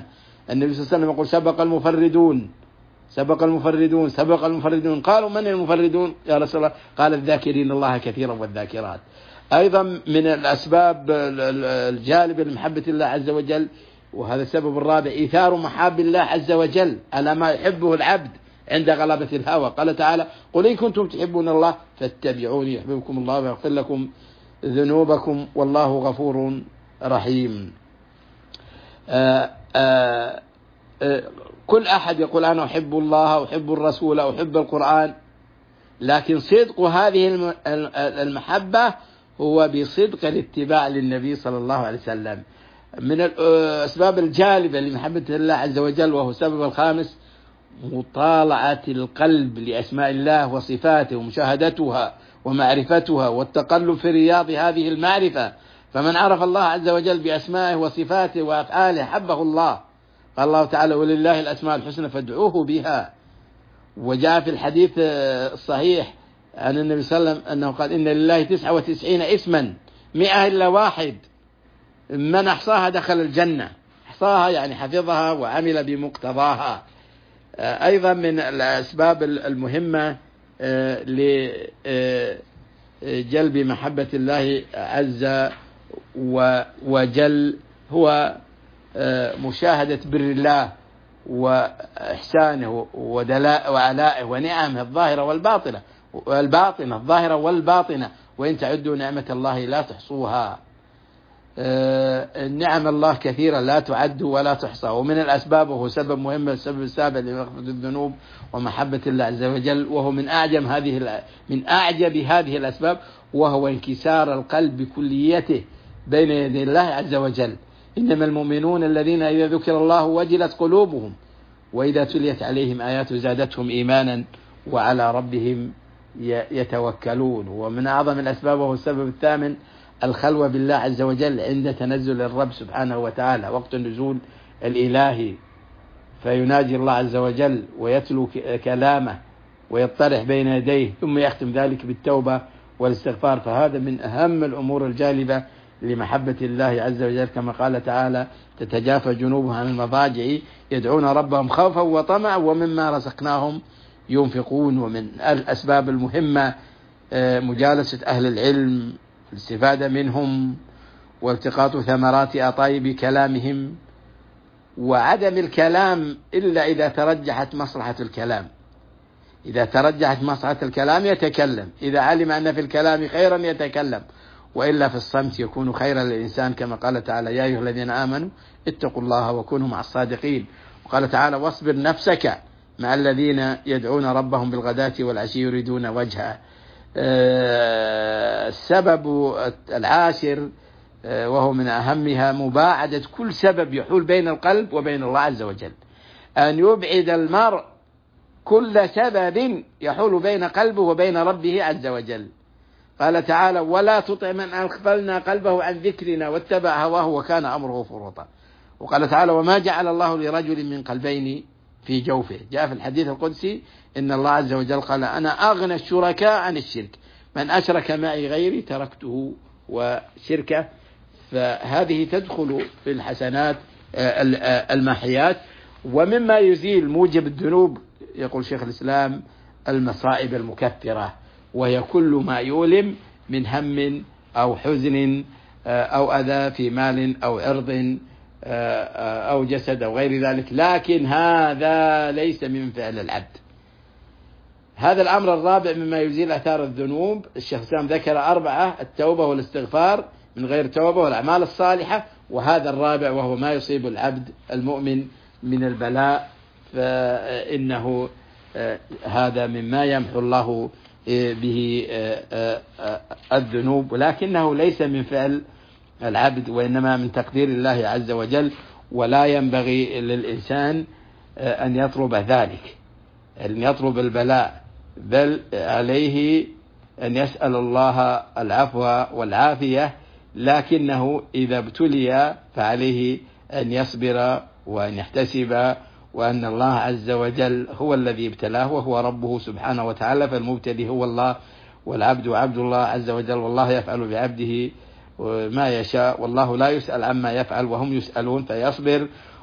A: النبي صلى الله عليه وسلم يقول سبق المفردون سبق المفردون سبق المفردون. قالوا من المفردون يا رسول الله؟ قال الذاكرين الله كثيرا والذاكرات. أيضا من الأسباب الجالبة لمحبة الله عز وجل، وهذا السبب الرابع، إيثار محاب الله عز وجل على ما يحبه العبد عند غلبة الهوى. قال تعالى قل إن كنتم تحبون الله فاتبعوني يحببكم الله ويغفر لكم ذنوبكم والله غفور رحيم. آآ آآ آآ كل أحد يقول أنا أحب الله أحب الرسول أحب القرآن، لكن صدق هذه المحبة هو بصدق الاتباع للنبي صلى الله عليه وسلم. من الأسباب الجالبة لمحبة الله عز وجل، وهو السبب الخامس، مطالعة القلب لأسماء الله وصفاته ومشاهدتها ومعرفتها والتقلب في رياض هذه المعرفة. فمن عرف الله عز وجل بأسمائه وصفاته وأفعاله حبه الله. قال الله تعالى ولله الأسماء الحسنى فادعوه بها. وجاء في الحديث الصحيح عن النبي صلى الله عليه وسلم أنه قال إن لله تسعة وتسعين اسما مئة إلا واحد من أحصاها دخل الجنة. أحصاها يعني حفظها وعمل بمقتضاها. أيضا من الأسباب المهمة لجلب محبة الله عز وجل هو مشاهدة بر الله وإحسانه وعلائه ونعمه الظاهرة والباطنة والباطنة الظاهرة والباطنة، وإن تعدوا نعمة الله لا تحصوها. نعم الله كثيرة لا تعد ولا تحصى. ومن الأسباب، وهو سبب مهم، السبب السابع لمغفرة الذنوب ومحبة الله عز وجل، وهو من أعجب هذه من أعجب هذه الأسباب، وهو انكسار القلب بكليته بين يدي الله عز وجل. إنما المؤمنون الذين إذا ذكر الله وجلت قلوبهم وإذا تليت عليهم آياته زادتهم إيمانا وعلى ربهم يتوكلون. ومن أعظم الأسباب، وهو السبب الثامن، الخلوة بالله عز وجل عند تنزل الرب سبحانه وتعالى، وقت النزول الإلهي، فيناجي الله عز وجل ويتلو كلامه ويطرح بين يديه، ثم يختم ذلك بالتوبة والاستغفار. فهذا من أهم الأمور الجالبة لمحبة الله عز وجل، كما قال تعالى تتجافى جنوبهم عن المضاجع يدعون ربهم خوفا وطمعا ومما رزقناهم ينفقون. ومن الأسباب المهمة مجالسة أهل العلم، الاستفادة منهم، والتقاط ثمرات أطايب كلامهم، وعدم الكلام إلا إذا ترجحت مصلحة الكلام. إذا ترجحت مصلحة الكلام يتكلم، إذا علم أن في الكلام خيرا يتكلم، وإلا في الصمت يكون خيرا للإنسان، كما قال تعالى يا أيها الذين آمنوا اتقوا الله وكونوا مع الصادقين. وقال تعالى واصبر نفسك مع الذين يدعون ربهم بالغداة والعشي يريدون وجهه. السبب العاشر، وهو من أهمها، مباعدة كل سبب يحول بين القلب وبين الله عز وجل، أن يبعد المرء كل سبب يحول بين قلبه وبين ربه عز وجل. قال تعالى ولا تطع من أغفلنا قلبه عن ذكرنا واتبع هواه وكان أمره فرطا. وقال تعالى وما جعل الله لرجل من قلبين في جوفه. جاء في الحديث القدسي إن الله عز وجل قال أنا أغنى الشركاء عن الشرك، من أشرك معي غيري تركته وشركه. فهذه تدخل في الحسنات الماحيات. ومما يزيل موجب الذنوب، يقول شيخ الإسلام، المصائب المكثرة، وهي كل ما يؤلم من هم أو حزن أو أذى في مال أو عرض أو جسد أو غير ذلك، لكن هذا ليس من فعل العبد. هذا الأمر الرابع مما يزيل آثار الذنوب، الشيخ الإسلام ذكر أربعة: التوبة والاستغفار من غير توبة والأعمال الصالحة، وهذا الرابع وهو ما يصيب العبد المؤمن من البلاء، فإنه هذا مما يمحو الله به الذنوب، ولكنه ليس من فعل العبد وإنما من تقدير الله عز وجل. ولا ينبغي للإنسان أن يطلب ذلك، أن يطلب البلاء، بل عليه أن يسأل الله العفو والعافية، لكنه إذا ابتلي فعليه أن يصبر وأن يحتسب، وأن الله عز وجل هو الذي ابتلاه وهو ربه سبحانه وتعالى، فالمبتلي هو الله والعبد عبد الله عز وجل، والله يفعل بعبده ما يشاء، والله لا يسأل عما يفعل وهم يسألون، فيصبر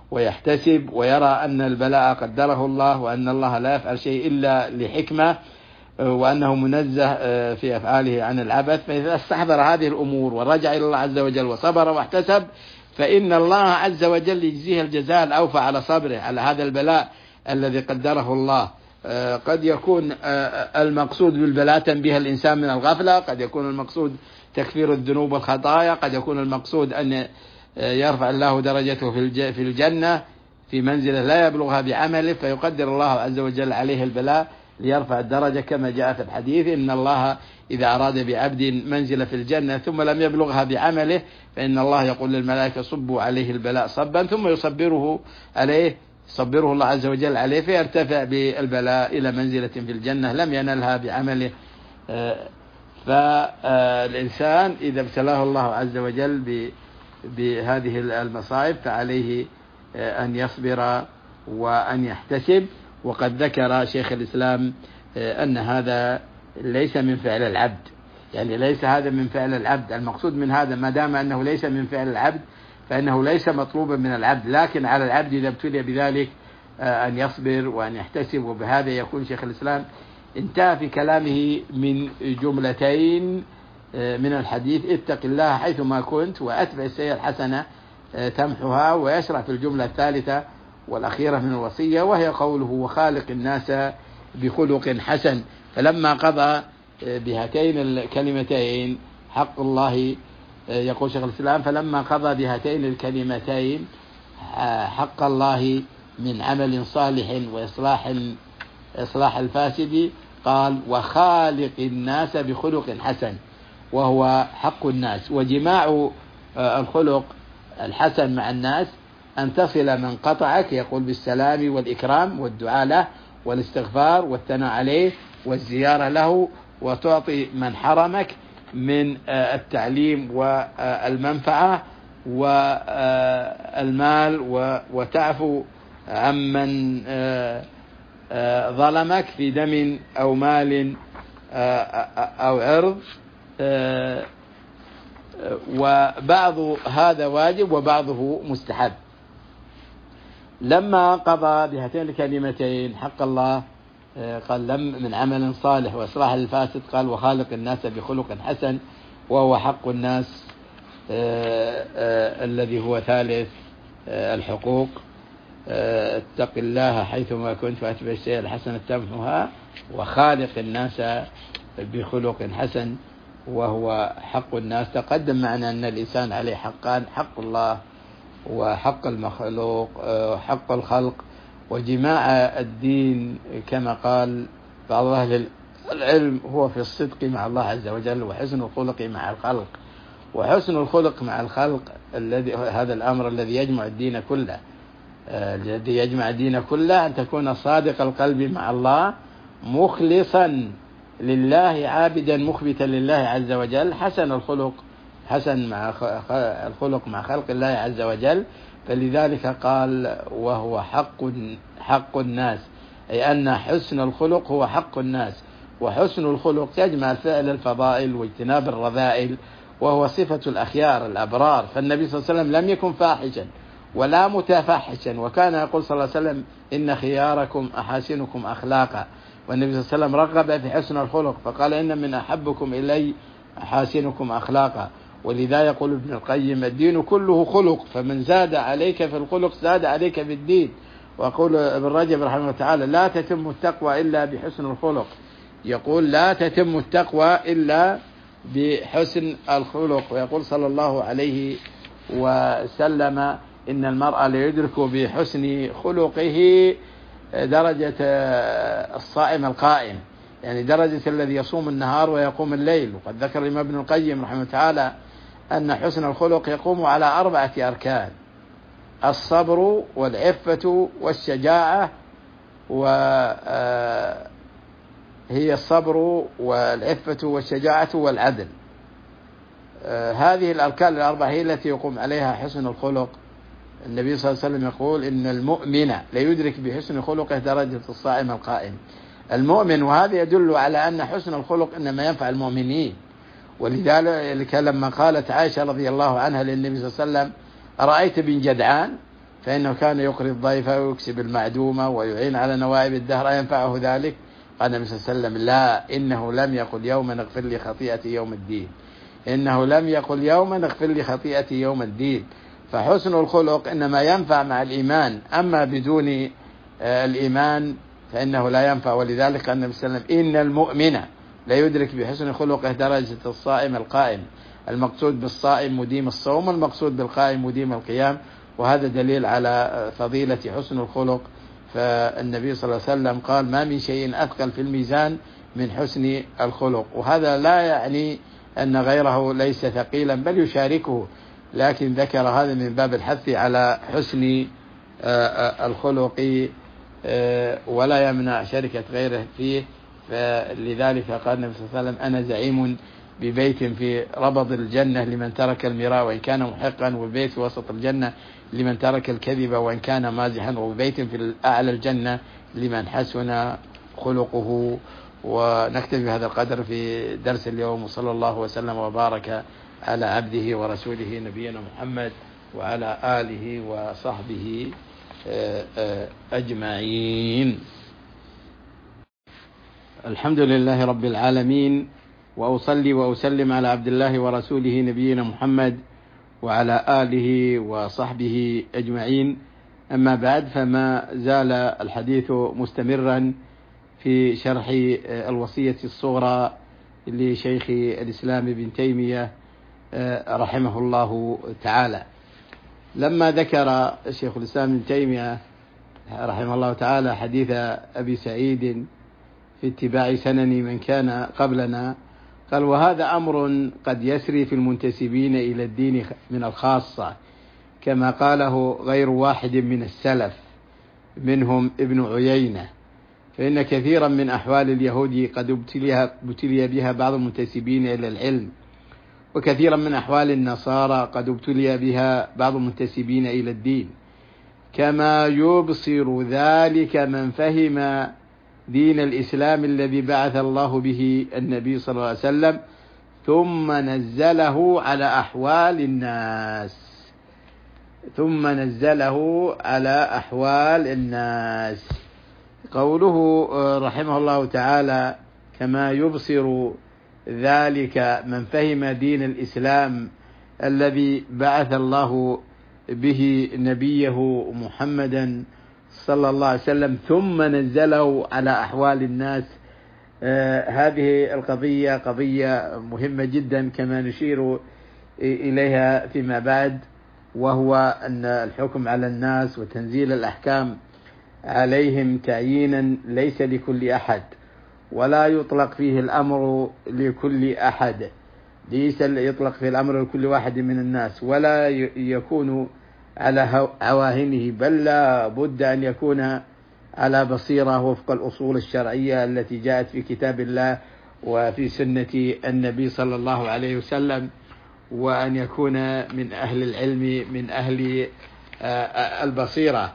A: ويحتسب ويرى أن البلاء قدره الله، وأن الله لا يفعل شيء إلا لحكمة، وأنه منزه في أفعاله عن العبث. فإذا استحضر هذه الأمور ورجع إلى الله عز وجل وصبر واحتسب، فإن الله عز وجل يجزيه الجزاء الأوفى على صبره على هذا البلاء الذي قدره الله. قد يكون المقصود بالبلاء تنبيه الإنسان من الغفلة، قد يكون المقصود تكفير الذنوب والخطايا، قد يكون المقصود أن يرفع الله درجته في الجنة في منزلة لا يبلغها بعمله، فيقدر الله عز وجل عليه البلاء ليرفع الدرجة، كما جاء في الحديث إن الله إذا أراد بعبد منزلة في الجنة ثم لم يبلغها بعمله فإن الله يقول للملائكة صبوا عليه البلاء صبا، ثم يصبره عليه يصبره الله عز وجل عليه فيرتفع بالبلاء إلى منزلة في الجنة لم ينلها بعمله. فالإنسان إذا ابتلاه الله عز وجل بهذه المصائب فعليه أن يصبر وأن يحتسب. وقد ذكر شيخ الإسلام أن هذا ليس من فعل العبد، يعني ليس هذا من فعل العبد، المقصود من هذا ما دام أنه ليس من فعل العبد فإنه ليس مطلوبا من العبد، لكن على العبد إذا ابتلي بذلك أن يصبر وأن يحتسب. وبهذا يكون شيخ الإسلام انتهى في كلامه من جملتين من الحديث اتق الله حيثما كنت وأتبع السيئة الحسنة تمحها، ويشرع في الجملة الثالثة والأخيرة من الوصية وهي قوله وخالق الناس بخلق حسن. فلما قضى بهاتين الكلمتين حق الله، يقول شيخ الإسلام فلما قضى بهاتين الكلمتين حق الله من عمل صالح وإصلاح إصلاح الفاسد قال وخالق الناس بخلق حسن وهو حق الناس. وجماع الخلق الحسن مع الناس أن تصل من قطعك، يقول بالسلام والإكرام والدعاء له والاستغفار والثناء عليه والزيارة له، وتعطي من حرمك من التعليم والمنفعة والمال، وتعفو عمن ظلمك في دم أو مال أو عرض. وبعض هذا واجب وبعضه مستحب. لما قضى بهاتين الكلمتين حق الله قال لم من عمل صالح وإصلاح الفاسد قال وخالق الناس بخلق حسن وهو حق الناس الذي هو ثالث الحقوق. اتق الله حيثما كنت وأتبع السيئة الحسنة تمحها وخالق الناس بخلق حسن وهو حق الناس. تقدم معنا أن الإنسان عليه حقان، حق الله وحق المخلوق حق الخلق. وجماع الدين كما قال بعض أهل العلم هو في الصدق مع الله عز وجل وحسن الخلق مع الخلق. وحسن الخلق مع الخلق الذي هذا الأمر الذي يجمع الدين كله، الذي يجمع الدين كله أن تكون صادق القلب مع الله مخلصا لله عابدا مخبتا لله عز وجل، حسن الخلق حسن مع الخلق مع خلق الله عز وجل. فلذلك قال وهو حق حق الناس، أي أن حسن الخلق هو حق الناس. وحسن الخلق يجمع فعل الفضائل واجتناب الرذائل وهو صفة الأخيار الأبرار. فالنبي صلى الله عليه وسلم لم يكن فاحشا ولا متفحشا، وكان يقول صلى الله عليه وسلم إن خياركم أحاسنكم أخلاقا. والنبي صلى الله عليه وسلم رغب في حسن الخلق فقال إن من أحبكم إلي أحاسنكم أخلاقا. ولذا يقول ابن القيم الدين كله خلق، فمن زاد عليك في الخلق زاد عليك في الدين. ويقول ابن رجب رحمه الله تعالى لا تتم التقوى إلا بحسن الخلق، يقول لا تتم التقوى إلا بحسن الخلق. ويقول صلى الله عليه وسلم إن المرء ليدرك بحسن خلقه درجة الصائم القائم، يعني درجة الذي يصوم النهار ويقوم الليل. وقد ذكر الإمام ابن القيم رحمه الله تعالى أن حسن الخلق يقوم على أربعة أركان: الصبر والعفة والشجاعة، وهي الصبر والعفة والشجاعة والعدل. هذه الأركان الأربعة هي التي يقوم عليها حسن الخلق. النبي صلى الله عليه وسلم يقول إن المؤمن ليدرك بحسن خلقه درجة الصائم القائم. المؤمن، وهذا يدل على أن حسن الخلق إنما ينفع المؤمنين. ولذلك لما قالت عائشة رضي الله عنها للنبي صلى الله عليه وسلم أرأيت بن جدعان فإنه كان يقري الضيف ويكسب المعدومة ويعين على نوائب الدهر، ينفعه ذلك؟ قال النبي صلى الله عليه وسلم: لا، إنه لم يقل يوما اغفر لي خطيئتي يوم الدين، إنه لم يقل يوما اغفر لي خطيئتي يوم الدين. فحسن الخلق إنما ينفع مع الإيمان، أما بدون الإيمان فإنه لا ينفع. ولذلك قال النبي صلى الله عليه وسلم: إن المؤمن لا يدرك بحسن خلقه درجة الصائم القائم. المقصود بالصائم مديم الصوم، والمقصود بالقائم مديم القيام، وهذا دليل على فضيلة حسن الخلق. فالنبي صلى الله عليه وسلم قال: ما من شيء أثقل في الميزان من حسن الخلق. وهذا لا يعني أن غيره ليس ثقيلا، بل يشاركه، لكن ذكر هذا من باب الحث على حسن الخلق ولا يمنع شركة غيره فيه. فلذلك قال النبي صلى الله عليه وسلم: أنا زعيم ببيت في ربض الجنة لمن ترك المراء وإن كان محقا، وبيت في وسط الجنة لمن ترك الكذب وإن كان مازحا، وبيت في أعلى الجنة لمن حسن خلقه. ونكتفي بهذا القدر في درس اليوم، وصلى الله وسلم وبارك على عبده ورسوله نبينا محمد وعلى آله وصحبه أجمعين. الحمد لله رب العالمين، وأصلي وأسلم على عبد الله ورسوله نبينا محمد وعلى آله وصحبه أجمعين. أما بعد، فما زال الحديث مستمرا في شرح الوصية الصغرى لشيخ الإسلام ابن تيمية رحمه الله تعالى. لما ذكر شيخ الإسلام ابن تيمية رحمه الله تعالى حديث أبي سعيد في اتباع سنن من كان قبلنا، قال: وهذا أمر قد يسري في المنتسبين إلى الدين من الخاصة، كما قاله غير واحد من السلف منهم ابن عيينة، فإن كثيرا من أحوال اليهود قد ابتلي بها بعض المنتسبين إلى العلم، وكثيرا من أحوال النصارى قد ابتلي بها بعض المنتسبين إلى الدين، كما يبصر ذلك من فهم دين الإسلام الذي بعث الله به النبي صلى الله عليه وسلم ثم نزله على أحوال الناس ثم نزله على أحوال الناس. قوله رحمه الله تعالى: كما يبصر ذلك من فهم دين الإسلام الذي بعث الله به نبيه محمدا صلى الله عليه وسلم ثم نزله على أحوال الناس. آه هذه القضية قضية مهمة جدا كما نشير إليها فيما بعد، وهو أن الحكم على الناس وتنزيل الأحكام عليهم تعيينا ليس لكل أحد، ولا يطلق فيه الأمر لكل أحد، ليس يطلق فيه الأمر لكل واحد من الناس، ولا يكون على عواهنه، بل لا بد أن يكون على بصيرة وفق الأصول الشرعية التي جاءت في كتاب الله وفي سنة النبي صلى الله عليه وسلم، وأن يكون من أهل العلم من أهل البصيرة.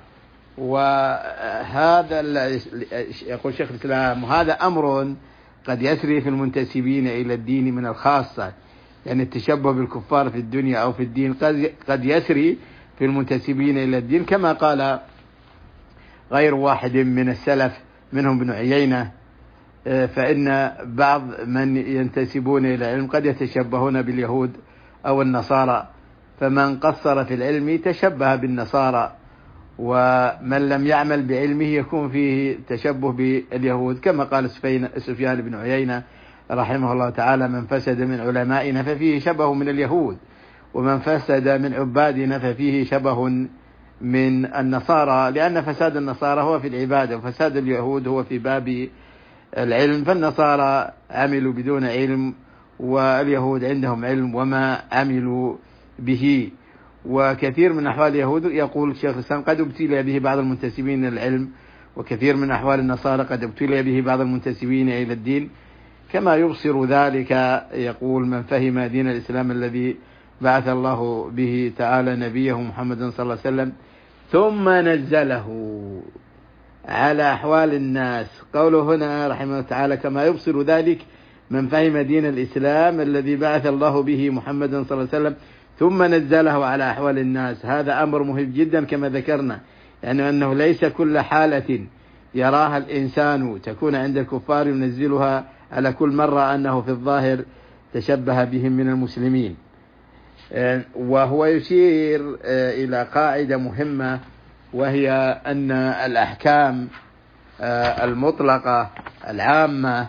A: وهذا يقول شيخ الإسلام: وهذا أمر قد يسري في المنتسبين إلى الدين من الخاصة، يعني التشبه بالكفار في الدنيا أو في الدين قد يسري في المنتسبين إلى الدين، كما قال غير واحد من السلف منهم ابن عيينة، فإن بعض من ينتسبون إلى العلم قد يتشبهون باليهود أو النصارى، فمن قصر في العلم تشبه بالنصارى، ومن لم يعمل بعلمه يكون فيه تشبه باليهود، كما قال سفيان بن عيينة رحمه الله تعالى: من فسد من علمائنا ففيه شبه من اليهود، ومن فسد من عبادنا ففيه شبه من النصارى، لأن فساد النصارى هو في العبادة، وفساد اليهود هو في باب العلم. فالنصارى عملوا بدون علم، واليهود عندهم علم وما عملوا به. وكثير من أحوال اليهود يقول الشيخ الإسلام قد ابتلي به بعض المنتسبين إلى العلم، وكثير من أحوال النصارى قد ابتلي به بعض المنتسبين إلى الدين، كما يبصر ذلك يقول من فهم دين الإسلام الذي بعث الله به تعالى نبيه محمد صلى الله عليه وسلم ثم نزله على أحوال الناس. قوله هنا رحمه الله تعالى: كما يبصر ذلك من فهم دين الإسلام الذي بعث الله به محمد صلى الله عليه وسلم ثم نزله على أحوال الناس. هذا أمر مهم جدا كما ذكرنا، يعني أنه ليس كل حالة يراها الإنسان تكون عند الكفار ينزلها على كل مرة أنه في الظاهر تشبه بهم من المسلمين. وهو يشير إلى قاعدة مهمة، وهي أن الأحكام المطلقة العامة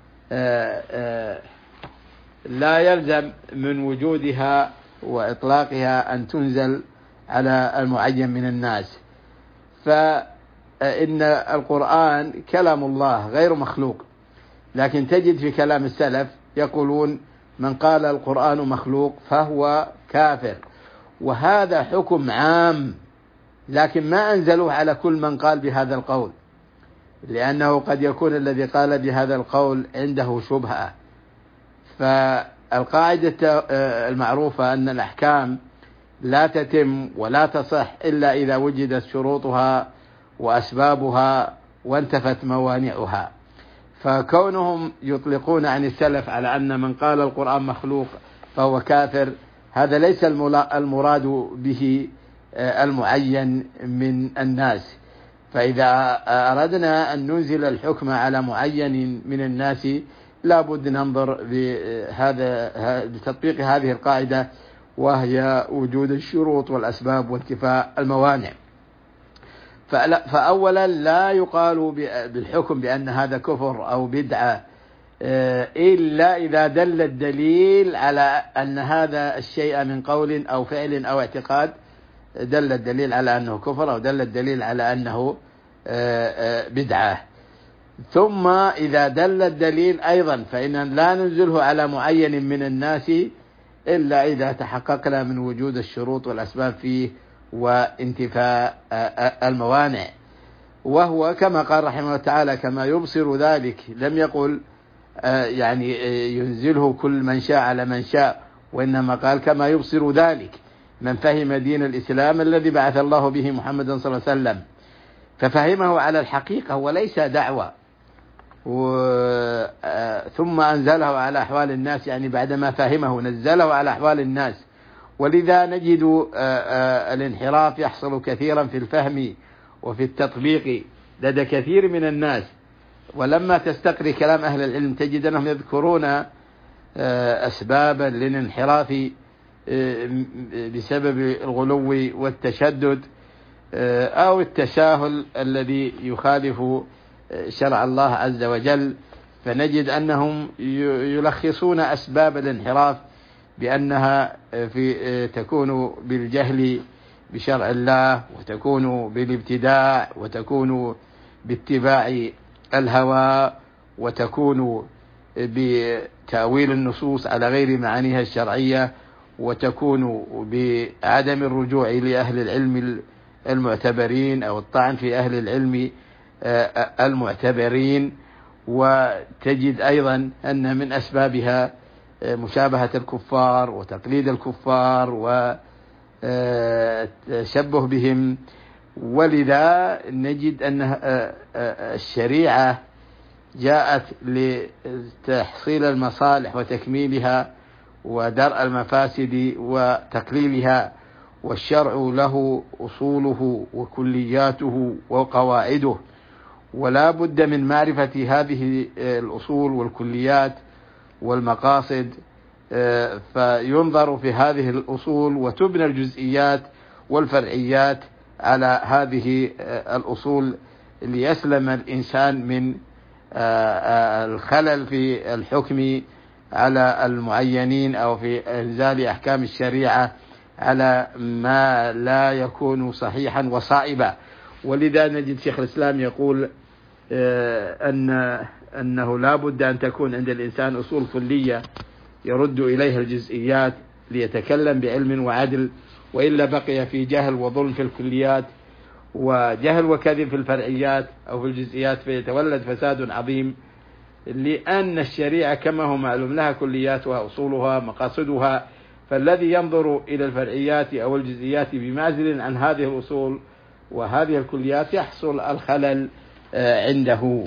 A: لا يلزم من وجودها وإطلاقها أن تنزل على المعين من الناس، فإن القرآن كلام الله غير مخلوق، لكن تجد في كلام السلف يقولون من قال القرآن مخلوق فهو كافر، وهذا حكم عام، لكن ما أنزلوه على كل من قال بهذا القول، لأنه قد يكون الذي قال بهذا القول عنده شبهة. فالقاعدة المعروفة أن الأحكام لا تتم ولا تصح إلا إذا وجدت شروطها وأسبابها وانتفت موانعها. فكونهم يطلقون عن السلف على أن من قال القرآن مخلوق فهو كافر، هذا ليس المراد به المعين من الناس. فإذا أردنا أن ننزل الحكم على معين من الناس لا بد ننظر بهذا بتطبيق هذه القاعدة، وهي وجود الشروط والأسباب وانتفاء الموانع. فأولا لا يقال بالحكم بأن هذا كفر أو بدعة إلا إذا دل الدليل على أن هذا الشيء من قول أو فعل أو اعتقاد، دل الدليل على أنه كفر أو دل الدليل على أنه بدعة. ثم إذا دل الدليل أيضا فإن لا ننزله على معين من الناس إلا إذا تحققنا من وجود الشروط والأسباب فيه وانتفاء الموانع. وهو كما قال رحمه الله تعالى كما يبصر ذلك، لم يقل يعني ينزله كل من شاء على من شاء، وإنما قال كما يبصر ذلك من فهم دين الإسلام الذي بعث الله به محمدا صلى الله عليه وسلم، ففهمه على الحقيقة وليس دعوة. ثم أنزله على أحوال الناس، يعني بعدما فهمه نزله على أحوال الناس. ولذا نجد الانحراف يحصل كثيرا في الفهم وفي التطبيق لدى كثير من الناس. ولما تستقري كلام أهل العلم تجد أنهم يذكرون أسبابا للانحراف بسبب الغلو والتشدد أو التساهل الذي يخالف شرع الله عز وجل، فنجد أنهم يلخصون أسباب الانحراف بأنها في تكون بالجهل بشرع الله، وتكون بالابتداع، وتكون باتباع الهوى، وتكون بتأويل النصوص على غير معانيها الشرعية، وتكون بعدم الرجوع لأهل العلم المعتبرين أو الطعن في أهل العلم المعتبرين. وتجد أيضا أن من أسبابها مشابهة الكفار وتقليد الكفار وتشبه بهم. ولذا نجد أن الشريعة جاءت لتحصيل المصالح وتكميلها ودرء المفاسد وتقليلها، والشرع له أصوله وكلياته وقواعده، ولا بد من معرفة هذه الأصول والكليات والمقاصد، فينظر في هذه الأصول وتبنى الجزئيات والفرعيات على هذه الأصول ليسلم الإنسان من الخلل في الحكم على المعينين أو في إنزال أحكام الشريعة على ما لا يكون صحيحا وصائبا. ولذا نجد شيخ الإسلام يقول أن أنه لا بد أن تكون عند الإنسان أصول كلية يرد إليها الجزئيات ليتكلم بعلم وعدل، وإلا بقي في جهل وظلم في الكليات وجهل وكذب في الفرعيات أو في الجزئيات، فيتولد فساد عظيم. لأن الشريعة كما هو معلوم لها كلياتها أصولها مقاصدها، فالذي ينظر إلى الفرعيات أو الجزئيات بمعزل عن هذه الأصول وهذه الكليات يحصل الخلل عنده.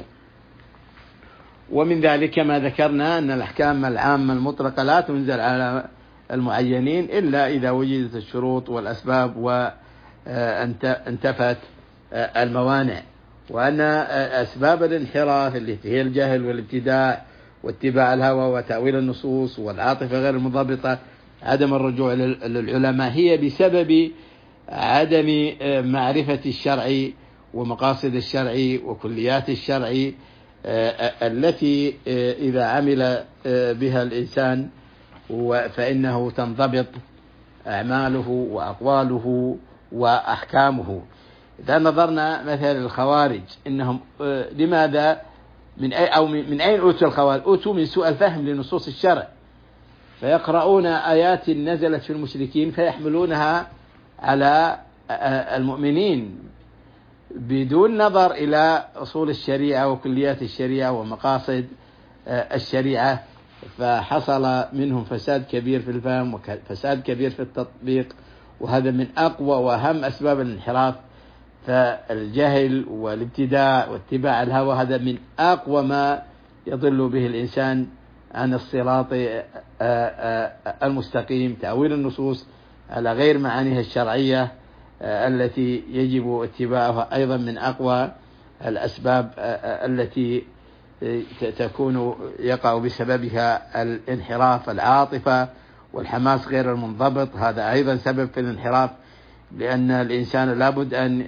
A: ومن ذلك ما ذكرنا أن الأحكام العامة المطلقة لا تنزل على المعينين إلا إذا وجدت الشروط والأسباب وانتفت الموانع، وأن أسباب الانحراف اللي هي الجهل والابتداع واتباع الهوى وتأويل النصوص والعاطفة غير المضبطة، عدم الرجوع للعلماء، هي بسبب عدم معرفة الشرع ومقاصد الشرع وكليات الشرع التي إذا عمل بها الإنسان فإنه تنضبط أعماله وأقواله وأحكامه. إذا نظرنا مثلا الخوارج إنهم لماذا من أي أو من أين أوتوا الخوارج؟ أوتوا من سوء الفهم لنصوص الشرع، فيقرؤون آيات نزلت في المشركين فيحملونها على المؤمنين بدون نظر إلى أصول الشريعة وكليات الشريعة ومقاصد الشريعة، فحصل منهم فساد كبير في الفهم وفساد كبير في التطبيق، وهذا من أقوى وأهم أسباب الانحراف. فالجهل والابتداع واتباع الهوى هذا من أقوى ما يضل به الإنسان عن الصراط المستقيم، تأويل النصوص على غير معانيها الشرعية التي يجب اتباعها أيضا من أقوى الأسباب التي تكون يقع بسببها الانحراف. العاطفة والحماس غير المنضبط هذا أيضا سبب في الانحراف، لأن الإنسان لابد أن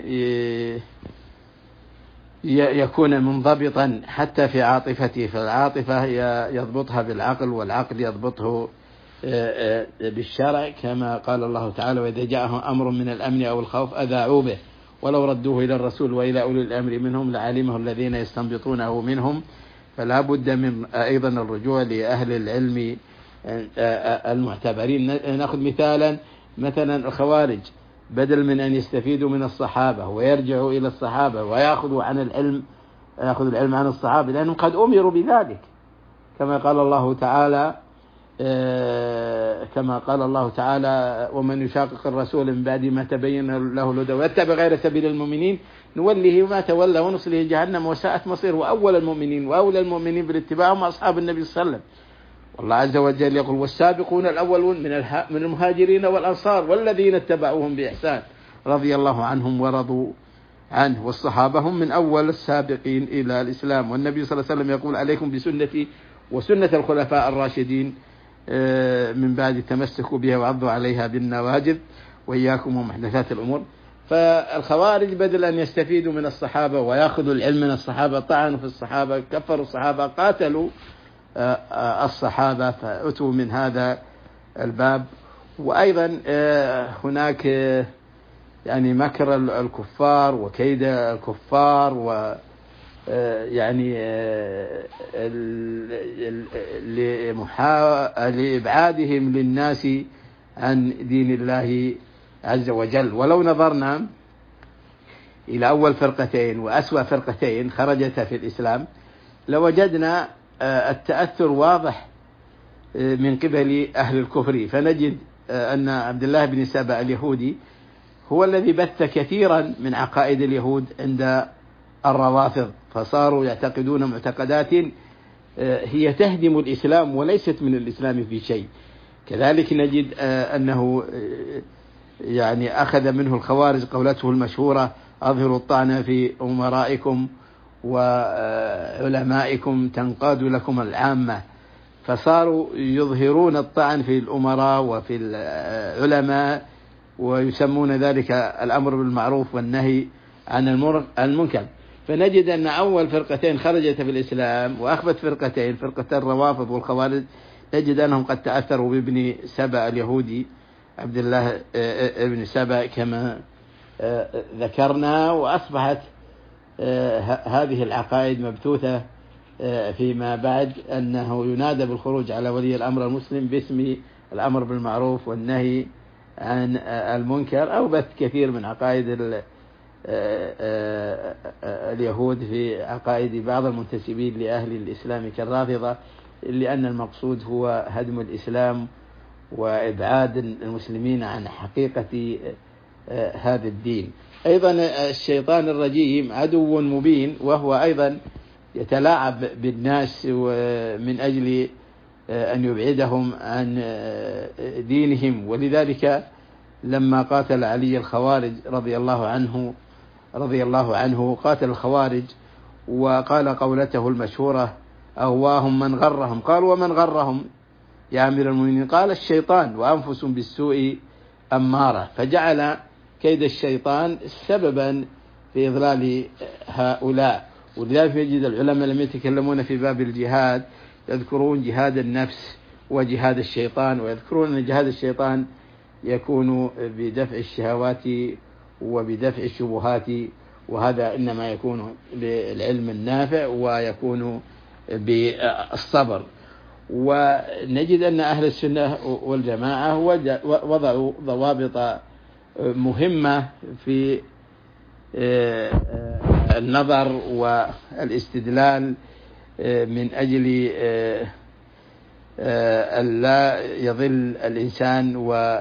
A: يكون منضبطا حتى في عاطفته، فالعاطفة يضبطها بالعقل والعقل يضبطه بالشرع، كما قال الله تعالى: وإذا جاءهم أمر من الأمن أو الخوف أذاعوا به ولو ردوه إلى الرسول وإلى أولي الأمر منهم لعلمه الذين يستنبطونه منهم. فلا بد من أيضا الرجوع لأهل العلم المعتبرين. نأخذ مثالا مثلا الخوارج بدل من أن يستفيدوا من الصحابة ويرجعوا إلى الصحابة ويأخذوا عن العلم يأخذ العلم عن الصحابة، لأنهم قد أمروا بذلك، كما قال الله تعالى كما قال الله تعالى: ومن يشاقق الرسول من بعد ما تبين له الهدى ويتبع غير سبيل المؤمنين نوله ما تولى ونصله جهنم وساءت مصير. وأول المؤمنين وأولى المؤمنين بالاتباع هم أصحاب النبي صلى الله عليه وسلم. والله عز وجل يقول: والسابقون الأولون من من المهاجرين والأنصار والذين اتبعوهم بإحسان رضي الله عنهم ورضوا عنه. والصحابة هم من أول السابقين إلى الإسلام. والنبي صلى الله عليه وسلم يقول: عليكم بسنتي وسنة الخلفاء الراشدين من بعد تمسكوا بها وعضوا عليها بالنواجذ وإياكم ومحدثات الأمور. فالخوارج بدل أن يستفيدوا من الصحابة ويأخذوا العلم من الصحابة طعنوا في الصحابة، كفروا الصحابة، قاتلوا الصحابة، فأتوا من هذا الباب. وأيضا هناك يعني مكر الكفار وكيد الكفار و يعني لإبعادهم للناس عن دين الله عز وجل. ولو نظرنا إلى أول فرقتين وأسوأ فرقتين خرجتا في الإسلام لوجدنا التأثر واضح من قبل أهل الكفر، فنجد أن عبد الله بن سبأ اليهودي هو الذي بث كثيرا من عقائد اليهود عند الروافض، فصاروا يعتقدون معتقدات هي تهدم الإسلام وليست من الإسلام في شيء. كذلك نجد أنه يعني أخذ منه الخوارج قولته المشهورة: أظهروا الطعن في أمرائكم وعلمائكم تنقاد لكم العامة. فصاروا يظهرون الطعن في الأمراء وفي العلماء ويسمون ذلك الأمر بالمعروف والنهي عن المنكر. فنجد أن أول فرقتين خرجت في الإسلام وأخبت فرقتين، فرقة الروافض والخوارج، نجد أنهم قد تأثروا بابن سبأ اليهودي عبد الله ابن سبأ كما ذكرنا، وأصبحت هذه العقائد مبثوثة فيما بعد، أنه ينادى بالخروج على ولي الأمر المسلم باسم الأمر بالمعروف والنهي عن المنكر، أو بث كثير من عقائد اليهود في عقائد بعض المنتسبين لأهل الإسلام كالرافضة، لأن المقصود هو هدم الإسلام وإبعاد المسلمين عن حقيقة هذا الدين. أيضا الشيطان الرجيم عدو مبين، وهو أيضا يتلاعب بالناس من أجل أن يبعدهم عن دينهم. ولذلك لما قاتل علي الخوارج رضي الله عنه رضي الله عنه قاتل الخوارج وقال قولته المشهورة: أغواهم من غرهم. قال: ومن غرهم يا أمير المؤمنين؟ قال: الشيطان، وأنفس بالسوء أمارة. فجعل كيد الشيطان سببا في إضلال هؤلاء. ولذلك يجد العلماء لم يتكلمون في باب الجهاد يذكرون جهاد النفس وجهاد الشيطان، ويذكرون أن جهاد الشيطان يكون بدفع الشهوات وبدفع الشبهات، وهذا إنما يكون بالعلم النافع ويكون بالصبر. ونجد أن أهل السنة والجماعة وضعوا ضوابط مهمة في النظر والاستدلال من أجل أن لا يضل الإنسان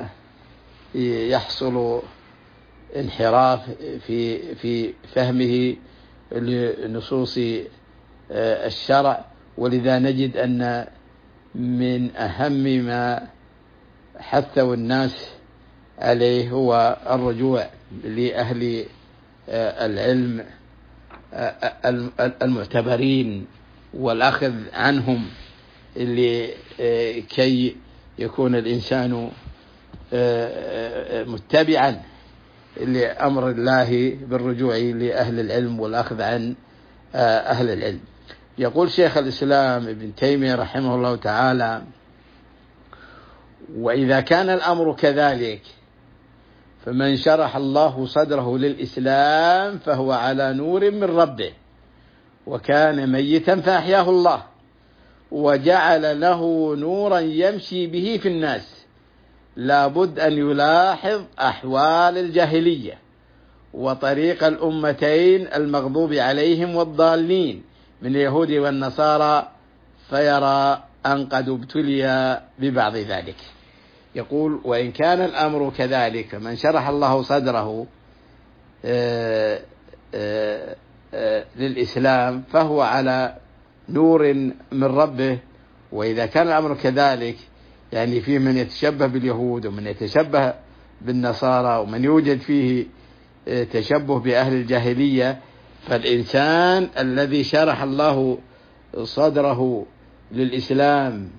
A: ويحصل انحراف في في فهمه لنصوص الشرع. ولذا نجد أن من أهم ما حثوا الناس عليه هو الرجوع لأهل العلم المعتبرين والأخذ عنهم لكي يكون الإنسان متبعا لأمر الله بالرجوع لأهل العلم والأخذ عن أهل العلم. يقول شيخ الإسلام ابن تيمية رحمه الله تعالى: وإذا كان الأمر كذلك فمن شرح الله صدره للإسلام فهو على نور من ربه، وكان ميتا فأحياه الله وجعل له نورا يمشي به في الناس، لابد أن يلاحظ أحوال الجاهلية وطريق الأمتين المغضوب عليهم والضالين من اليهود والنصارى، فيرى أن قد ابتلي ببعض ذلك. يقول: وإن كان الأمر كذلك من شرح الله صدره آآ آآ آآ للإسلام فهو على نور من ربه. وإذا كان الأمر كذلك يعني فيه من يتشبه باليهود ومن يتشبه بالنصارى ومن يوجد فيه تشبه بأهل الجاهلية، فالإنسان الذي شرح الله صدره للإسلام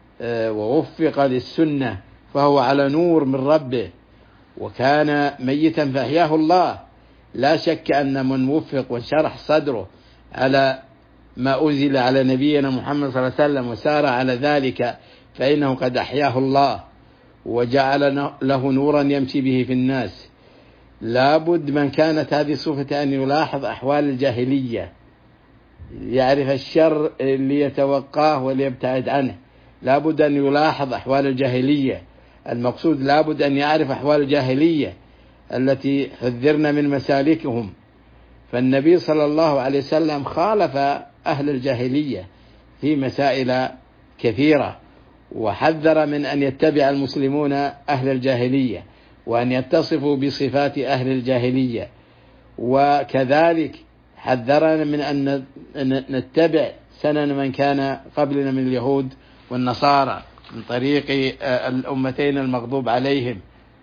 A: ووفق للسنة فهو على نور من ربه، وكان ميتا فأحياه الله. لا شك أن من وفق وشرح صدره على ما أنزل على نبينا محمد صلى الله عليه وسلم وسار على ذلك فإنه قد أحياه الله وجعل له نورا يمشي به في الناس. لابد من كانت هذه الصفة أن يلاحظ أحوال الجاهلية، يعرف الشر ليتوقاه وليبتعد عنه. لابد أن يلاحظ أحوال الجاهلية، المقصود لابد أن يعرف أحوال الجاهلية التي حذرنا من مسالكهم. فالنبي صلى الله عليه وسلم خالف أهل الجاهلية في مسائل كثيرة، وحذر من أن يتبع المسلمون أهل الجاهلية وأن يتصفوا بصفات أهل الجاهلية، وكذلك حذرنا من أن نتبع سنن من كان قبلنا من اليهود والنصارى من طريق الأمتين المغضوب عليهم،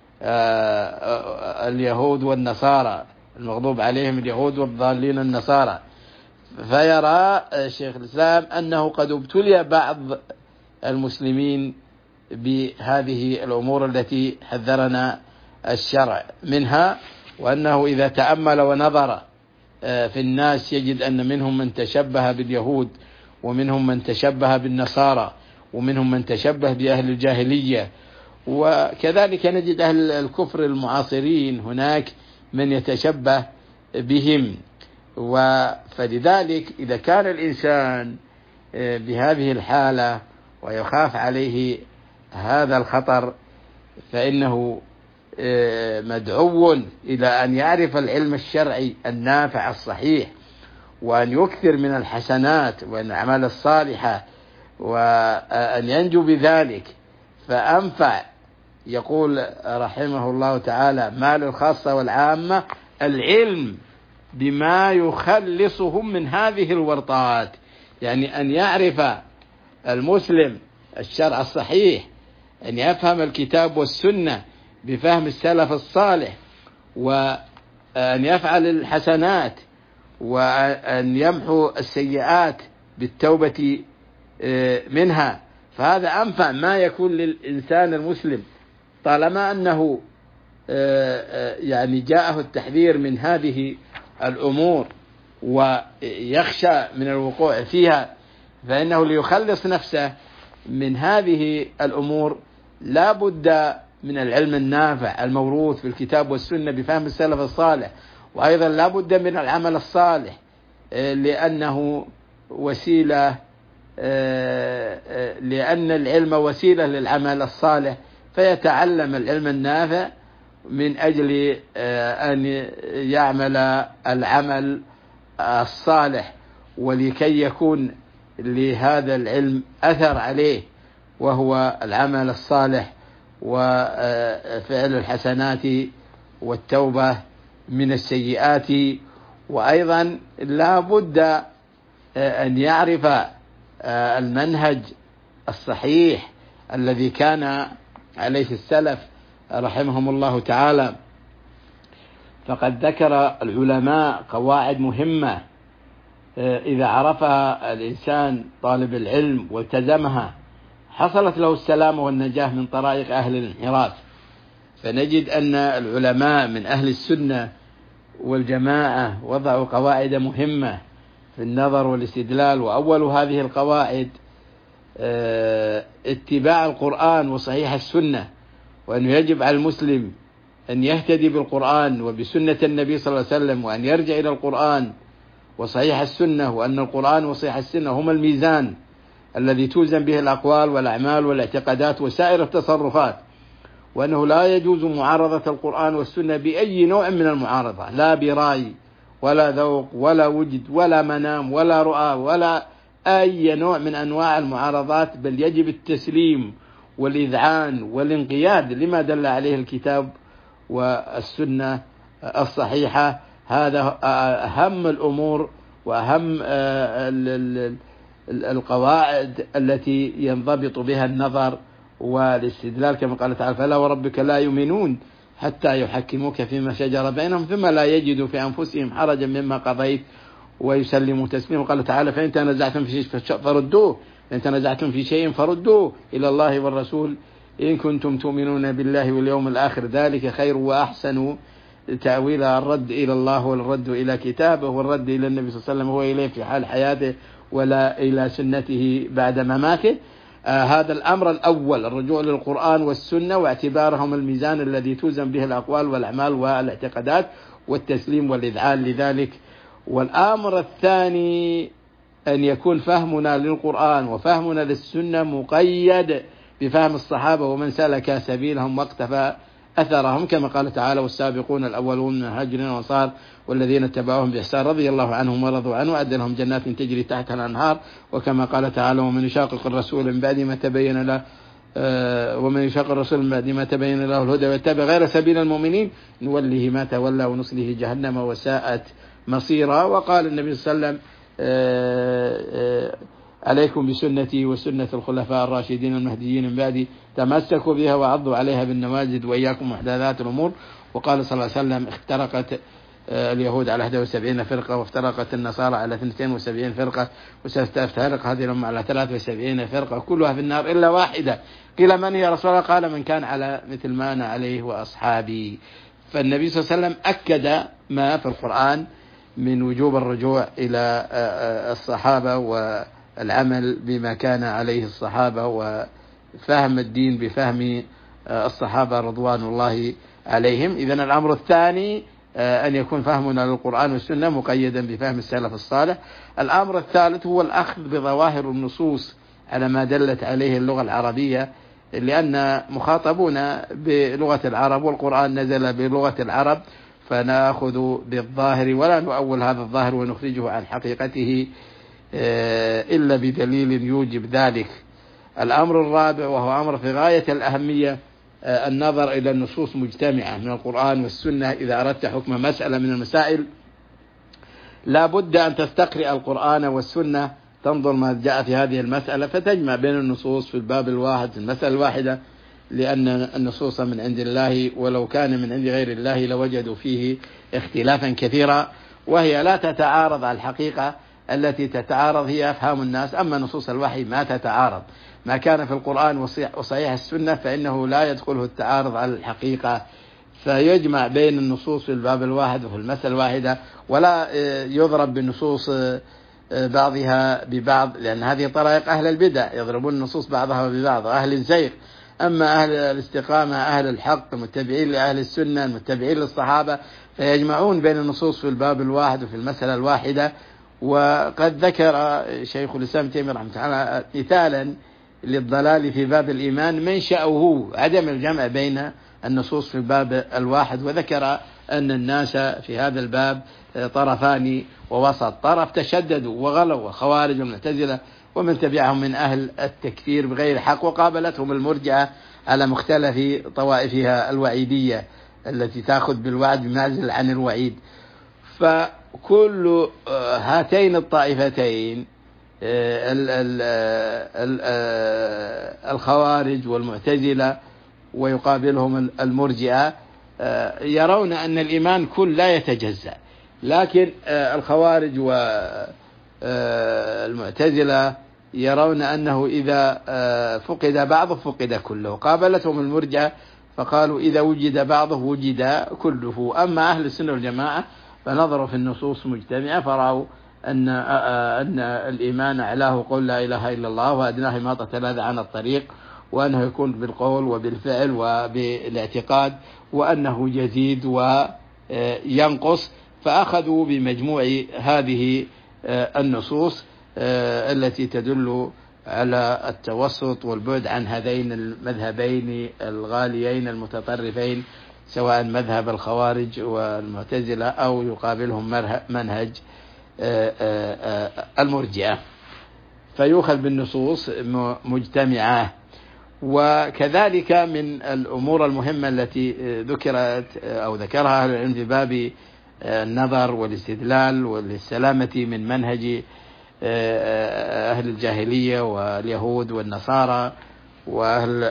A: اليهود والنصارى المغضوب عليهم اليهود والضالين النصارى. فيرى شيخ الإسلام أنه قد ابتلي بعض المسلمين بهذه الأمور التي حذرنا الشرع منها، وأنه إذا تأمل ونظر في الناس يجد أن منهم من تشبه باليهود ومنهم من تشبه بالنصارى ومنهم من تشبه بأهل الجاهلية، وكذلك نجد أهل الكفر المعاصرين هناك من يتشبه بهم. فلذلك إذا كان الإنسان بهذه الحالة ويخاف عليه هذا الخطر فإنه مدعو إلى أن يعرف العلم الشرعي النافع الصحيح، وأن يكثر من الحسنات والأعمال الصالحة، وأن ينجو بذلك. فأنفع يقول رحمه الله تعالى: مال الخاصة والعامة العلم بما يخلصهم من هذه الورطات، يعني أن يعرف المسلم الشرع الصحيح، أن يفهم الكتاب والسنة بفهم السلف الصالح، وأن يفعل الحسنات، وأن يمحو السيئات بالتوبة منها. فهذا أنفع ما يكون للإنسان المسلم، طالما أنه يعني جاءه التحذير من هذه الأمور ويخشى من الوقوع فيها، فإنه ليخلص نفسه من هذه الأمور لا بد من العلم النافع الموروث في الكتاب والسنة بفهم السلف الصالح، وأيضا لا بد من العمل الصالح، لأنه وسيلة لأن العلم وسيلة للعمل الصالح، فيتعلم العلم النافع من أجل أن يعمل العمل الصالح، ولكي يكون لهذا العلم أثر عليه، وهو العمل الصالح وفعل الحسنات والتوبة من السيئات. وأيضا لا بد أن يعرف المنهج الصحيح الذي كان عليه السلف رحمهم الله تعالى. فقد ذكر العلماء قواعد مهمة إذا عرفها الإنسان طالب العلم والتزمها حصلت له السلامة والنجاة من طرائق أهل الانحراف. فنجد أن العلماء من أهل السنة والجماعة وضعوا قواعد مهمة في النظر والاستدلال، وأول هذه القواعد اتباع القرآن وصحيح السنة، وأنه يجب على المسلم أن يهتدي بالقرآن وبسنة النبي صلى الله عليه وسلم، وأن يرجع إلى القرآن وصحيح السنة، وأن القرآن وصحيح السنة هما الميزان الذي توزن به الأقوال والأعمال والاعتقادات وسائر التصرفات، وأنه لا يجوز معارضة القرآن والسنة بأي نوع من المعارضة، لا برأي ولا ذوق ولا وجد ولا منام ولا رؤى ولا أي نوع من أنواع المعارضات، بل يجب التسليم والإذعان والانقياد لما دل عليه الكتاب والسنة الصحيحة. هذا أهم الأمور وأهم القواعد التي ينضبط بها النظر والاستدلال، كما قال تعالى: فلا وربك لا يؤمنون حتى يحكموك فيما شجر بينهم ثم لا يجدوا في أنفسهم حرجا مما قضيت ويسلموا تسليما. قال تعالى: فإن تنازعتم في شيء فردوه إن تنازعتم في شيء فردوه إلى الله والرسول إن كنتم تؤمنون بالله واليوم الآخر ذلك خير وأحسن تأويلا. الرد إلى الله والرد إلى كتابه والرد إلى النبي صلى الله عليه وسلم هو إليه في حال حياته ولا إلى سنته بعد مماته. آه هذا الأمر الأول، الرجوع للقرآن والسنة واعتبارهم الميزان الذي توزن به الأقوال والأعمال والاعتقادات، والتسليم والإذعان لذلك. والأمر الثاني أن يكون فهمنا للقرآن وفهمنا للسنة مقيد بفهم الصحابة ومن سلك سبيلهم واقتفى أثرهم، كما قال تعالى: والسابقون الأولون من المهاجرين والأنصار والذين اتبعوهم بإحسان رضي الله عنهم ورضوا عنه وأعد لهم جنات تجري تحتها الأنهار. وكما قال تعالى: ومن يشاقق الرسول من بعد ما تبين له آه ومن يشاقق الرسول من بعد ما تبين له الهدى ويتبع غير سبيل المؤمنين نوله ما تولى ونصله جهنم وساءت مصيرا. وقال النبي صلى الله عليه وسلم: آه آه عليكم بسنتي وسنة الخلفاء الراشدين المهديين من بعدي تمسكوا بها وعضوا عليها بالنواجذ وإياكم محدثات الأمور. وقال صلى الله عليه وسلم: افترقت اليهود على إحدى وسبعين فرقة وافترقت النصارى على اثنتين وسبعين فرقة وستفترق هذه الأمة على ثلاث وسبعين فرقة كلها في النار إلا واحدة. قيل: من يا رسول الله؟ قال: من كان على مثل ما أنا عليه وأصحابي. فالنبي صلى الله عليه وسلم أكد ما في القرآن من وجوب الرجوع إلى الصحابة والعمل بما كان عليه الصحابة وفهم الدين بفهم الصحابة رضوان الله عليهم. إذن الأمر الثاني أن يكون فهمنا للقرآن والسنة مقيدا بفهم السلف الصالح. الأمر الثالث هو الأخذ بظواهر النصوص على ما دلت عليه اللغة العربية، لأن مخاطبون بلغة العرب والقرآن نزل بلغة العرب، فنأخذ بالظاهر ولا نؤول هذا الظاهر ونخرجه عن حقيقته إلا بدليل يوجب ذلك. الأمر الرابع وهو أمر في غاية الأهمية النظر إلى النصوص مجتمعة من القرآن والسنة. إذا أردت حكم مسألة من المسائل لا بد أن تستقرئ القرآن والسنة تنظر ما جاء في هذه المسألة فتجمع بين النصوص في الباب الواحد في المسألة الواحدة، لأن النصوص من عند الله، ولو كان من عند غير الله لوجدوا فيه اختلافا كثيرا، وهي لا تتعارض على الحقيقة. التي تتعارض هي أفهام الناس، أما نصوص الوحي ما تتعارض. ما كان في القرآن وصحيح السنة فإنه لا يدخله التعارض على الحقيقة، فيجمع بين النصوص في الباب الواحد وفي المسألة الواحدة، ولا يضرب بالنصوص بعضها ببعض، لأن هذه طرائق أهل البدع، يضربون النصوص بعضها ببعض أهل الزيغ. أما أهل الاستقامة أهل الحق المتبعين لأهل السنة المتبعين للصحابة فيجمعون بين النصوص في الباب الواحد وفي المسألة الواحدة. وقد ذكر شيخ الإسلام تيمية رحمه الله مثالا للضلال في باب الإيمان منشأه عدم الجمع بين النصوص في الباب الواحد، وذكر أن الناس في هذا الباب طرفان ووسط، طرف تشددوا وغلوا خوارج والمعتزلة ومن تبعهم من أهل التكفير بغير حق، وقابلتهم المرجعة على مختلف طوائفها الوعيدية التي تأخذ بالوعد بمعزل عن الوعيد. فكل هاتين الطائفتين الخوارج والمعتزلة ويقابلهم المرجئة يرون أن الإيمان كل لا يتجزأ، لكن الخوارج والمعتزلة يرون أنه إذا فقد بعضه فقد كله. قابلتهم المرجئة فقالوا إذا وجد بعضه وجد كله. أما أهل السنة والجماعة فنظروا في النصوص مجتمعة فرأوا أن أن الإيمان أعلاه قول لا إله إلا الله وأدناه إماطة الأذى عن الطريق، وأنه يكون بالقول وبالفعل وبالاعتقاد، وأنه يزيد وينقص. فأخذوا بمجموع هذه النصوص التي تدل على التوسط والبعد عن هذين المذهبين الغاليين المتطرفين، سواء مذهب الخوارج والمعتزلة أو يقابلهم منهج المرجئة، فيؤخذ بالنصوص مجتمعة. وكذلك من الأمور المهمة التي ذكرت أو ذكرها أهل العلم في باب النظر والاستدلال والسلامة من منهج أهل الجاهلية واليهود والنصارى وأهل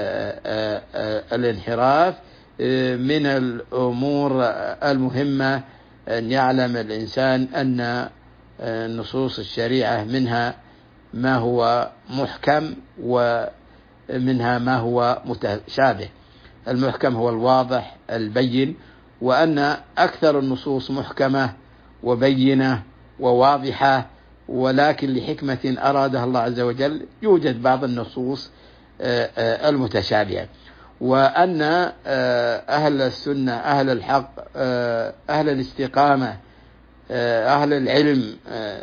A: الانحراف، من الأمور المهمة أن يعلم الإنسان أن نصوص الشريعة منها ما هو محكم ومنها ما هو متشابه. المحكم هو الواضح البين، وأن أكثر النصوص محكمة وبينة وواضحة، ولكن لحكمة أرادها الله عز وجل يوجد بعض النصوص المتشابهة. وأن أهل السنة أهل الحق أهل الاستقامة أهل العلم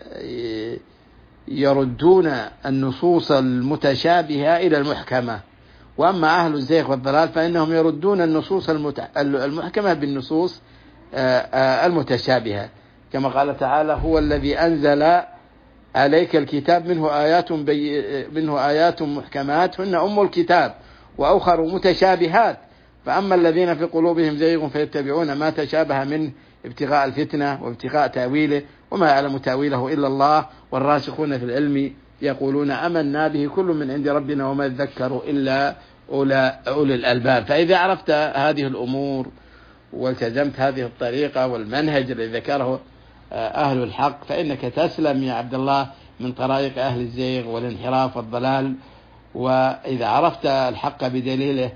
A: يردون النصوص المتشابهة إلى المحكمة، وأما أهل الزيغ والضلال فإنهم يردون النصوص المحكمة بالنصوص المتشابهة، كما قال تعالى هو الذي أنزل عليك الكتاب منه آيات بي منه آيات محكمات هن أم الكتاب وأخر متشابهات، فأما الذين في قلوبهم زيغ فيتبعون ما تشابه منه ابتغاء الفتنة وابتغاء تأويله وما يعلم تأويله إلا الله والراسخون في العلم يقولون آمنا به كل من عند ربنا وما يذكر إلا أولي الألباب. فإذا عرفت هذه الأمور والتزمت هذه الطريقة والمنهج الذي ذكره أهل الحق فإنك تسلم يا عبد الله من طرائق أهل الزيغ والانحراف والضلال. وإذا عرفت الحق بدليله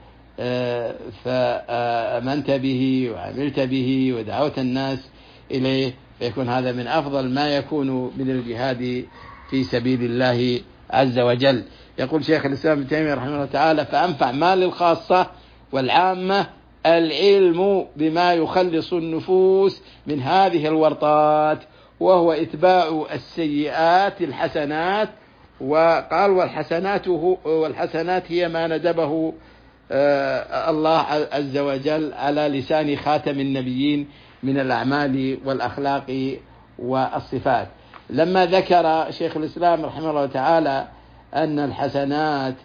A: فأمنت به وعملت به ودعوت الناس إليه فيكون هذا من أفضل ما يكون من الجهاد في سبيل الله عز وجل. يقول شيخ الإسلام ابن تيمية رحمه الله تعالى فأنفع ما للخاصة والعامة العلم بما يخلص النفوس من هذه الورطات، وهو إتباع السيئات الحسنات. وقال والحسنات, والحسنات هي ما ندبه الله عز وجل على لسان خاتم النبيين من الأعمال والأخلاق والصفات. لما ذكر شيخ الإسلام رحمه الله تعالى أن الحسنات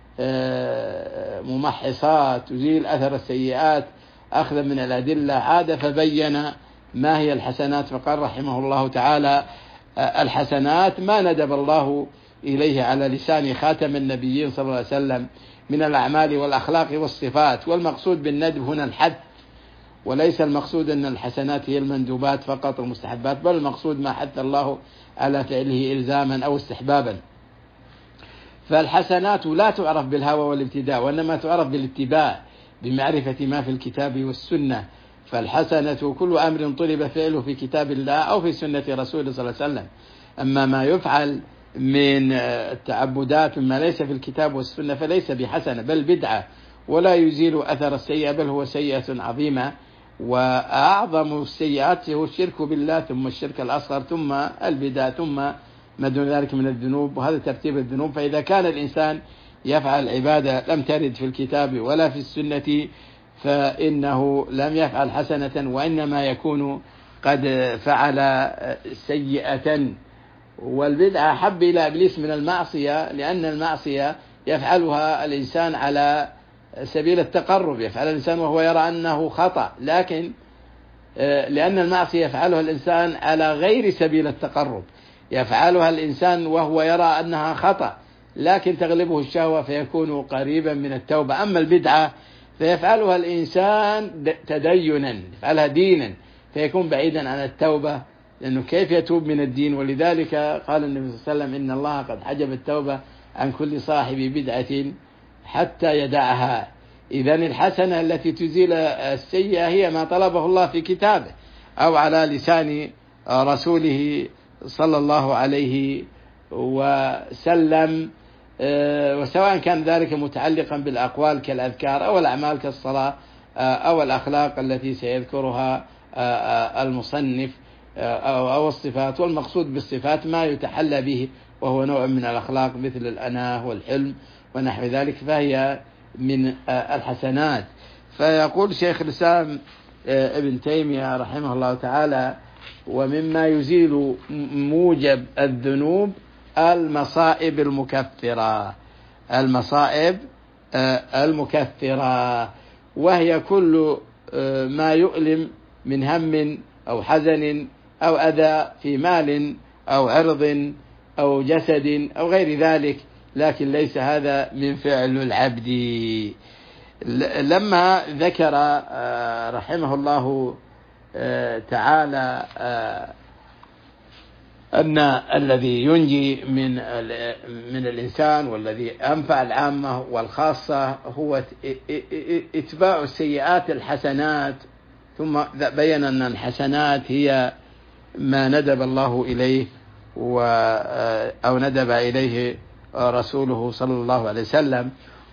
A: ممحصات تزيل أثر السيئات أخذا من الأدلة، عاد فبين ما هي الحسنات فقال رحمه الله تعالى الحسنات ما ندب الله إليه على لسان خاتم النبيين صلى الله عليه وسلم من الأعمال والأخلاق والصفات. والمقصود بالندب هنا الحث، وليس المقصود أن الحسنات هي المندوبات فقط والمستحبات، بل المقصود ما حث الله على فعله إلزاما أو استحبابا. فالحسنات لا تعرف بالهوى والابتداء، وإنما تعرف بالاتباع، بمعرفة ما في الكتاب والسنة. فالحسنة كل أمر طلب فعله في كتاب الله أو في سنة رسوله صلى الله عليه وسلم. أما ما يفعل من التعبدات مما ليس في الكتاب والسنة فليس بحسنة بل بدعة، ولا يزيل أثر السيئة، بل هو سيئة عظيمة. وأعظم السيئات هو الشرك بالله، ثم الشرك الأصغر، ثم البدع، ثم ما دون ذلك من الذنوب. وهذا ترتيب الذنوب. فإذا كان الإنسان يفعل عبادة لم ترد في الكتاب ولا في السنة فإنه لم يفعل حسنة، وإنما يكون قد فعل سيئة. والبدعة حب إلى إبليس من المعصية، لأن المعصية يفعلها الإنسان على سبيل التقرب، يفعل الإنسان وهو يرى أنه خطأ، لكن لأن المعصية يفعلها الإنسان على غير سبيل التقرب، يفعلها الإنسان وهو يرى أنها خطأ، لكن تغلبه الشهوة فيكون قريبا من التوبة. أما البدعة فيفعلها الإنسان تدينا، يفعلها دينا، فيكون بعيدا عن التوبة، لأنه كيف يتوب من الدين؟ ولذلك قال النبي صلى الله عليه وسلم: إن الله قد حجب التوبة عن كل صاحب بدعة حتى يدعها. إذن الحسنة التي تزيل السيئة هي ما طلبه الله في كتابه أو على لسان رسوله صلى الله عليه وسلم، وسواء كان ذلك متعلقا بالأقوال كالأذكار أو الأعمال كالصلاة أو الأخلاق التي سيذكرها المصنف أو الصفات. والمقصود بالصفات ما يتحلى به وهو نوع من الأخلاق مثل الأناة والحلم ونحو ذلك، فهي من الحسنات. فيقول شيخ الإسلام ابن تيمية رحمه الله تعالى: ومما يزيل موجب الذنوب المصائب المكفرة، المصائب المكفرة، وهي كل ما يؤلم من هم أو حزن أو أذى في مال أو عرض أو جسد أو غير ذلك، لكن ليس هذا من فعل العبد. لما ذكر رحمه الله تعالى أن الذي ينجي من من الإنسان والذي أنفع العامة والخاصة هو اتباع السيئات الحسنات، ثم بين أن الحسنات هي ما ندب الله إليه أو ندب إليه رسوله صلى الله عليه وسلم،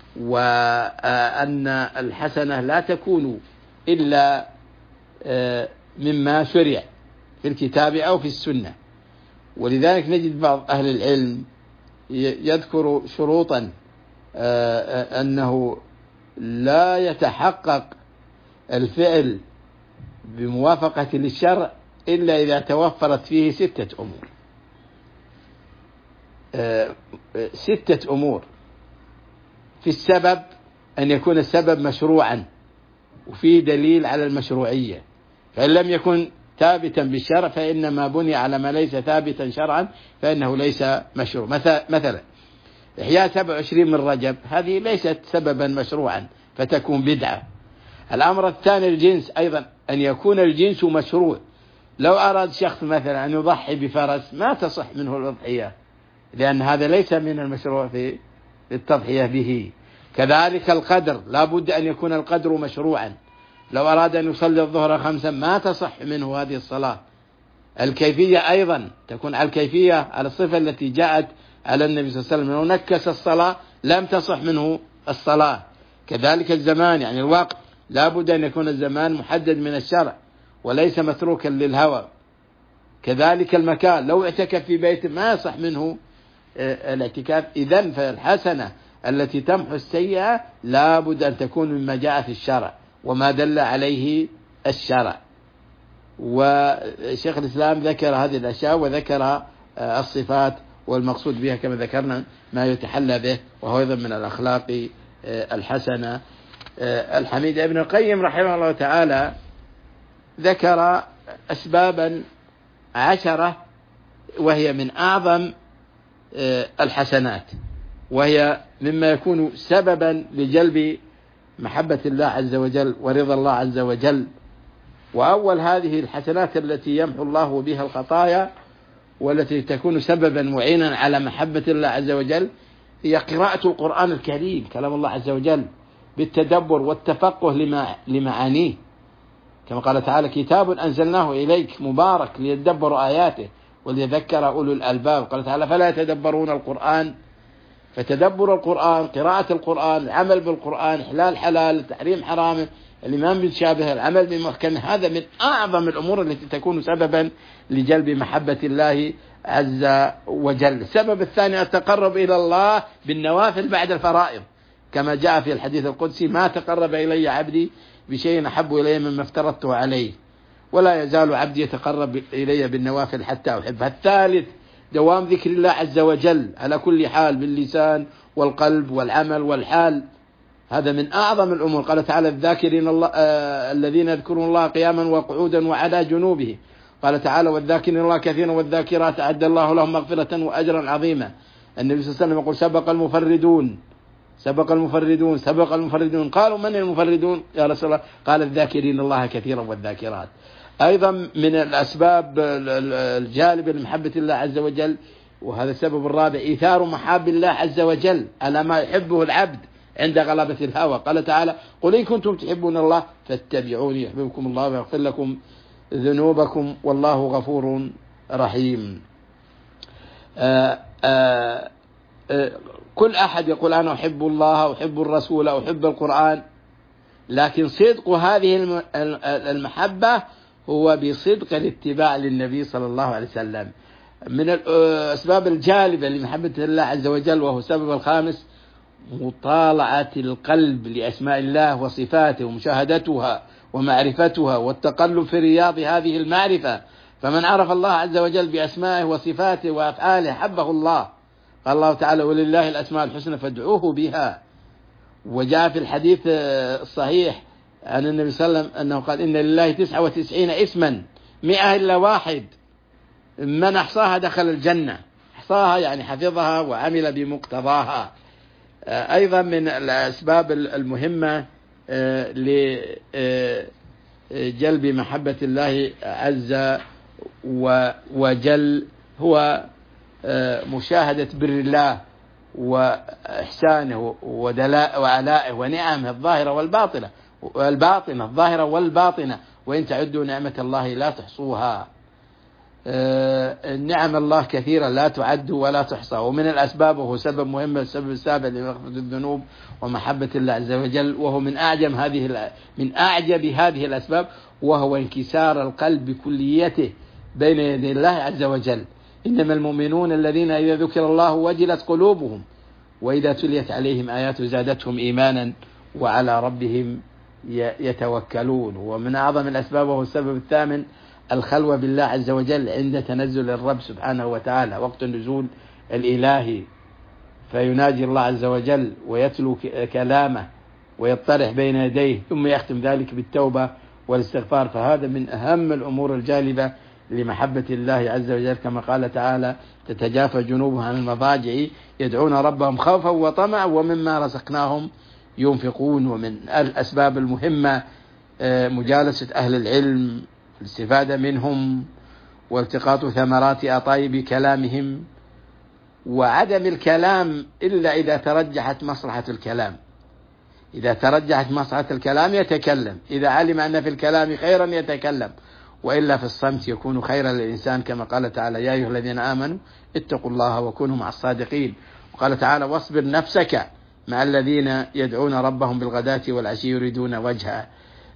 A: وأن الحسنة لا تكون إلا مما شرع في الكتاب أو في السنة. ولذلك نجد بعض أهل العلم يذكر شروطا أنه لا يتحقق الفعل بموافقة للشرع إلا إذا توفرت فيه ستة أمور. ستة أمور: في السبب، أن يكون السبب مشروعا وفيه دليل على المشروعية، فإن لم يكن ثابتا بالشرع فإن ما بني على ما ليس ثابتا شرعا فإنه ليس مشروع. مثلا إحياء سبع وعشرين من رجب، هذه ليست سببا مشروعا فتكون بدعة. الأمر الثاني الجنس، أيضا أن يكون الجنس مشروع. لو أراد شخص مثلا أن يضحي بفرس ما تصح منه الأضحية، لأن هذا ليس من المشروع في التضحية به. كذلك القدر، لا بد أن يكون القدر مشروعا. لو أراد أن يصلي الظهر خمسا ما تصح منه هذه الصلاة. الكيفية أيضا تكون على الكيفية، على الصفة التي جاءت على النبي صلى الله عليه وسلم. لو نكس الصلاة لم تصح منه الصلاة. كذلك الزمان، يعني الوقت، لا بد أن يكون الزمان محدد من الشرع وليس متروكا للهوى. كذلك المكان، لو اعتكف في بيت ما يصح منه الاعتكاف. إذن فالحسنة التي تمحو السيئة لا بد أن تكون مما جاء في الشرع وما دل عليه الشرع. وشيخ الإسلام ذكر هذه الأشياء وذكر الصفات، والمقصود بها كما ذكرنا ما يتحلى به، وهو أيضا من الأخلاق الحسنة الحميدة. ابن القيم رحمه الله تعالى ذكر أسبابا عشرة وهي من أعظم الحسنات، وهي مما يكون سببا لجلب محبة الله عز وجل ورضا الله عز وجل. وأول هذه الحسنات التي يمحو الله بها الخطايا والتي تكون سببا معينا على محبة الله عز وجل هي قراءة القرآن الكريم كلام الله عز وجل بالتدبر والتفقه لمعانيه، كما قال تعالى: كتاب أنزلناه إليك مبارك ليدبروا آياته وليذكر أولو الألباب. قال تعالى: فلا يتدبرون القرآن. فتدبر القرآن، قراءة القرآن، العمل بالقرآن، إحلال حلال، تحريم حرام، الإيمان بالشابه، العمل بمحكم، هذا من أعظم الأمور التي تكون سببا لجلب محبة الله عز وجل. السبب الثاني التقرب إلى الله بالنوافل بعد الفرائض، كما جاء في الحديث القدسي: ما تقرب إلي عبدي بشيء أحب إلي مما افترضته عليه، ولا يزال عبدي يتقرب إلي بالنوافل حتى أحبه. الثالث دوام ذكر الله عز وجل على كل حال باللسان والقلب والعمل والحال، هذا من أعظم الأمور. قال تعالى: الذاكرين الله آه الذين يذكرون الله قياما وقعودا وعلى جنوبه. قال تعالى: والذاكرين الله كثيرا والذاكرات أعد الله لهم مغفرة وأجرا عظيما. النبي صلى الله عليه وسلم يقول: سبق المفردون سبق المفردون سبق المفردون. قالوا: من المفردون يا رسول الله؟ قال: الذاكرين الله كثيرا والذاكرات. أيضا من الأسباب الجالبة لمحبة الله عز وجل، وهذا السبب الرابع، إيثار محاب الله عز وجل على ما يحبه العبد عند غلبة الهوى. قال تعالى: قل إن كنتم تحبون الله فاتبعوني يحببكم الله ويغفر لكم ذنوبكم والله غفور رحيم. آآ آآ آآ كل أحد يقول: أنا أحب الله وأحب الرسول وأحب القرآن، لكن صدق هذه المحبة هو بصدق الاتباع للنبي صلى الله عليه وسلم. من الأسباب الجالبة لمحبة الله عز وجل، وهو السبب الخامس، مطالعة القلب لأسماء الله وصفاته ومشاهدتها ومعرفتها والتقلب في رياض هذه المعرفة. فمن عرف الله عز وجل بأسمائه وصفاته وأفعاله حبه الله. قال الله تعالى: ولله الأسماء الحسنى فادعوه بها. وجاء في الحديث الصحيح عن النبي صلى الله عليه وسلم أنه قال: إن لله تسعة وتسعين اسما مئة إلا واحد، من أحصاها دخل الجنة. أحصاها يعني حفظها وعمل بمقتضاها. أيضا من الأسباب المهمة لجلب محبة الله عز وجل هو مشاهدة بر الله وإحسانه وعلائه ونعمه الظاهرة والباطنة والباطنة الظاهرة والباطنة، وإن تعدوا نعمة الله لا تحصوها. نعم الله كثيرة لا تعد ولا تحصى. ومن الأسباب، وهو سبب مهم، السبب السابع لمغفرة الذنوب ومحبة الله عز وجل، وهو من أعجب هذه من أعجب هذه الأسباب، وهو انكسار القلب بكليته بين يدي الله عز وجل. إنما المؤمنون الذين إذا ذكر الله وجلت قلوبهم وإذا تليت عليهم آياته زادتهم إيمانا وعلى ربهم يتوكلون. ومن أعظم الأسباب، وهو السبب الثامن، الخلوة بالله عز وجل عند تنزل الرب سبحانه وتعالى، وقت النزول الإلهي، فيناجي الله عز وجل ويتلو كلامه ويطرح بين يديه، ثم يختم ذلك بالتوبة والاستغفار. فهذا من أهم الأمور الجالبة لمحبة الله عز وجل، كما قال تعالى: تتجافى جنوبهم عن المضاجع يدعون ربهم خوفا وطمعا ومما رزقناهم ينفقون. ومن الأسباب المهمة مجالسة أهل العلم، الاستفادة منهم، والتقاط ثمرات أطايب كلامهم، وعدم الكلام إلا إذا ترجحت مصلحة الكلام. إذا ترجحت مصلحة الكلام يتكلم، إذا علم أن في الكلام خيرا يتكلم، وإلا في الصمت يكون خيرا للإنسان، كما قال تعالى: يا أيها الذين آمنوا اتقوا الله وكونوا مع الصادقين. وقال تعالى: واصبر نفسك مع الذين يدعون ربهم بالغداة والعشي يريدون وجهه.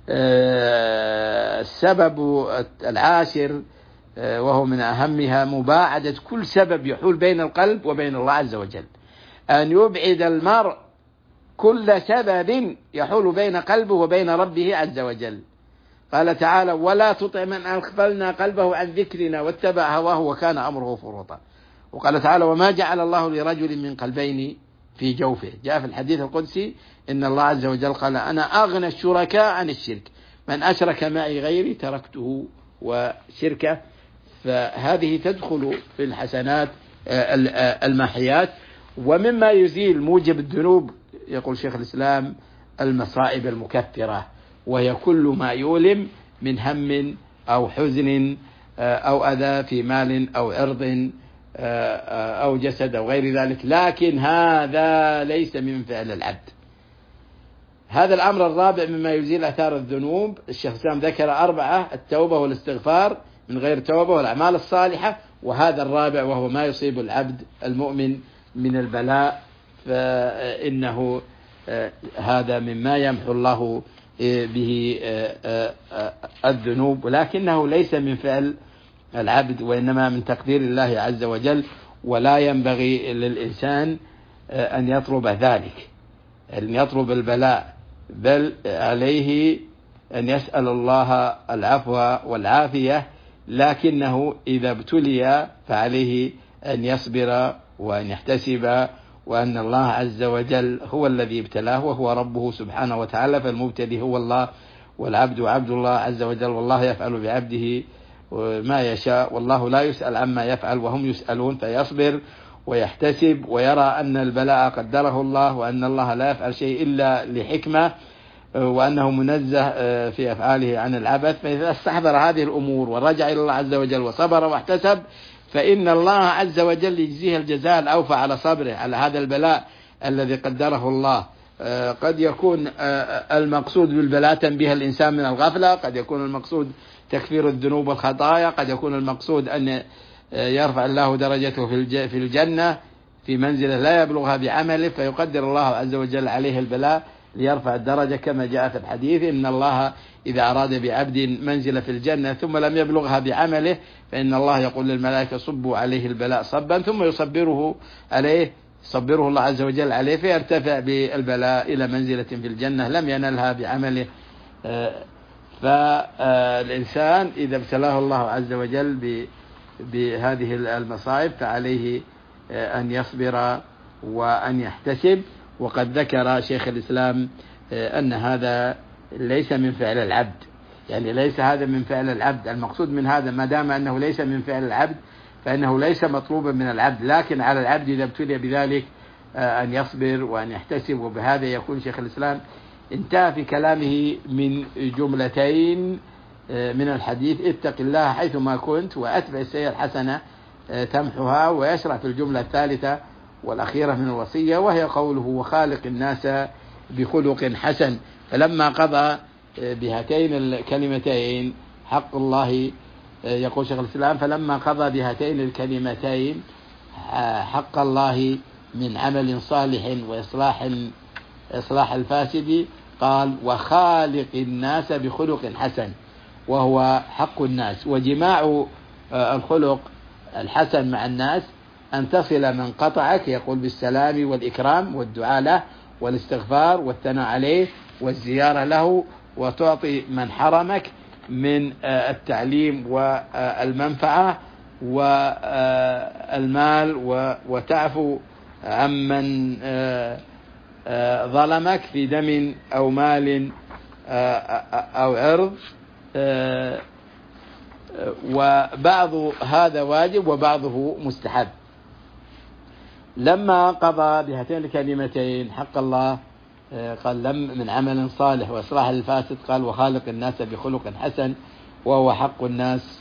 A: السبب العاشر، وهو من أهمها، مباعدة كل سبب يحول بين القلب وبين الله عز وجل، أن يبعد المرء كل سبب يحول بين قلبه وبين ربه عز وجل. قال تعالى: ولا تطع من أغفلنا قلبه عن ذكرنا واتبع هواه وكان أمره فرطا. وقال تعالى: وما جعل الله لرجل من قلبين في جوفه. جاء في الحديث القدسي إن الله عز وجل قال: أنا أغنى الشركاء عن الشرك، من أشرك معي غيري تركته وشركه. فهذه تدخل في الحسنات الماحيات. ومما يزيل موجب الذنوب يقول شيخ الإسلام المصائب المكفرة، وهي كل ما يؤلم من هم أو حزن أو أذى في مال أو عرض أو جسد أو غير ذلك، لكن هذا ليس من فعل العبد. هذا الأمر الرابع مما يزيل آثار الذنوب. الشيخ الإسلام ذكر أربعة: التوبة والاستغفار من غير توبة والأعمال الصالحة، وهذا الرابع وهو ما يصيب العبد المؤمن من البلاء، فإنه هذا مما يمحو الله به الذنوب، ولكنه ليس من فعل العبد وإنما من تقدير الله عز وجل، ولا ينبغي للإنسان أن يطلب ذلك، أن يطلب البلاء، بل عليه أن يسأل الله العفو والعافية، لكنه إذا ابتلي فعليه أن يصبر وأن يحتسب، وأن الله عز وجل هو الذي ابتلاه وهو ربه سبحانه وتعالى، فالمبتلي هو الله والعبد عبد الله عز وجل، والله يفعل بعبده ما يشاء، والله لا يسأل عما يفعل وهم يسألون، فيصبر ويحتسب ويرى أن البلاء قدره الله، وأن الله لا يفعل شيء إلا لحكمة، وأنه منزه في أفعاله عن العبث. فإذا استحضر هذه الأمور ورجع إلى الله عز وجل وصبر واحتسب، فإن الله عز وجل يجزيه الجزاء الأوفى على صبره على هذا البلاء الذي قدره الله. قد يكون المقصود بالبلاء تنبيه الإنسان من الغفلة، قد يكون المقصود تكفير الذنوب والخطايا، قد يكون المقصود أن يرفع الله درجته في الجنة في منزلة لا يبلغها بعمله، فيقدر الله عز وجل عليه البلاء ليرفع الدرجة، كما جاء في الحديث إن الله إذا أراد بعبد منزلة في الجنة ثم لم يبلغها بعمله فإن الله يقول للملائكة صبوا عليه البلاء صبا، ثم يصبره عليه يصبره الله عز وجل عليه فيرتفع بالبلاء إلى منزلة في الجنة لم ينلها بعمله. فالإنسان إذا ابتلاه الله عز وجل بهذه المصائب فعليه أن يصبر وأن يحتسب. وقد ذكر شيخ الإسلام أن هذا ليس من فعل العبد، يعني ليس هذا من فعل العبد، المقصود من هذا ما دام أنه ليس من فعل العبد فإنه ليس مطلوبا من العبد، لكن على العبد إذا ابتلي بذلك أن يصبر وأن يحتسب. وبهذا يكون شيخ الإسلام انتهى في كلامه من جملتين من الحديث: اتق الله حيثما كنت وأتبع السيئة الحسنة تمحها، ويشرع في الجملة الثالثة والأخيرة من الوصية وهي قوله وخالق الناس بخلق حسن. فلما قضى بهاتين الكلمتين حق الله، يقول شيخ الإسلام فلما قضى بهاتين الكلمتين حق الله من عمل صالح وإصلاح إصلاح الفاسد، قال وخالق الناس بخلق حسن، وهو حق الناس. وجماع الخلق الحسن مع الناس أن تصل من قطعك، يقول بالسلام والإكرام والدعاء له والاستغفار والثناء عليه والزيارة له، وتعطي من حرمك من التعليم والمنفعة والمال، وتعفو عمن ظلمك في دم أو مال أو عرض. وبعض هذا واجب وبعضه مستحب. لما قضى بهاتين الكلمتين حق الله قال لم من عمل صالح وإصلاح الفاسد، قال وخالق الناس بخلق حسن، وهو حق الناس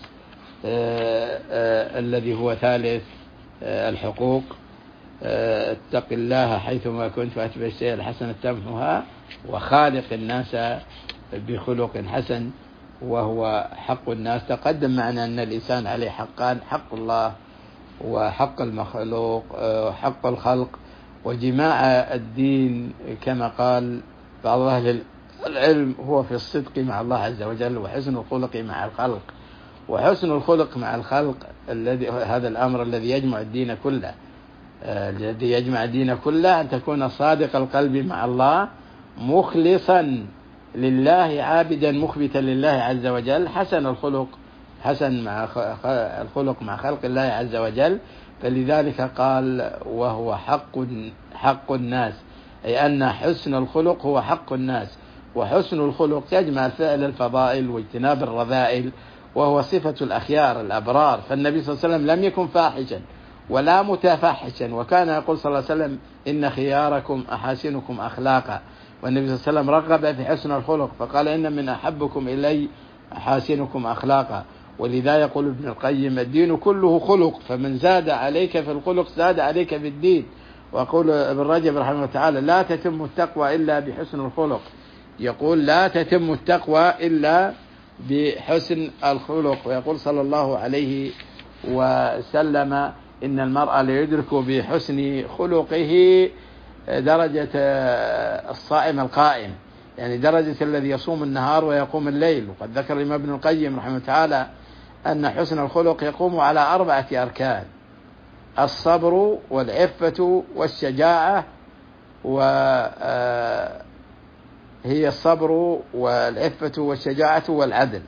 A: الذي هو ثالث الحقوق. اتق الله حيثما كنت وأتبع السيئة الحسنة تمحها، وخالق الناس بخلق حسن، وهو حق الناس. تقدم معنا أن الإنسان عليه حقان: حق الله وحق المخلوق حق الخلق. وجماع الدين كما قال بعض أهل العلم هو في الصدق مع الله عز وجل وحسن الخلق مع الخلق. وحسن الخلق مع الخلق الذي هذا الأمر الذي يجمع الدين كله، الذي يجمع الدين كله أن تكون صادق القلب مع الله مخلصا لله عابدا مخبتا لله عز وجل، حسن الخلق حسن مع الخلق مع خلق الله عز وجل. فلذلك قال وهو حق حق الناس، أي أن حسن الخلق هو حق الناس. وحسن الخلق يجمع فعل الفضائل واجتناب الرذائل وهو صفة الأخيار الأبرار. فالنبي صلى الله عليه وسلم لم يكن فاحشا ولا متفحشا، وكان يقول صلى الله عليه وسلم إن خياركم أحاسنكم أخلاقا. والنبي صلى الله عليه وسلم رغب في حسن الخلق فقال إن من أحبكم إلي أحاسنكم أخلاقا. ولذا يقول ابن القيم الدين كله خلق، فمن زاد عليك في الخلق زاد عليك في الدين. ويقول ابن رجب رحمه الله تعالى لا تتم التقوى إلا بحسن الخلق، يقول لا تتم التقوى إلا بحسن الخلق. ويقول صلى الله عليه وسلم إن المرء ليدرك بحسن خلقه درجة الصائم القائم، يعني درجة الذي يصوم النهار ويقوم الليل. وقد ذكر الإمام ابن القيم رحمه الله تعالى أن حسن الخلق يقوم على أربعة أركان: الصبر والعفة والشجاعة، وهي الصبر والعفة والشجاعة والعدل.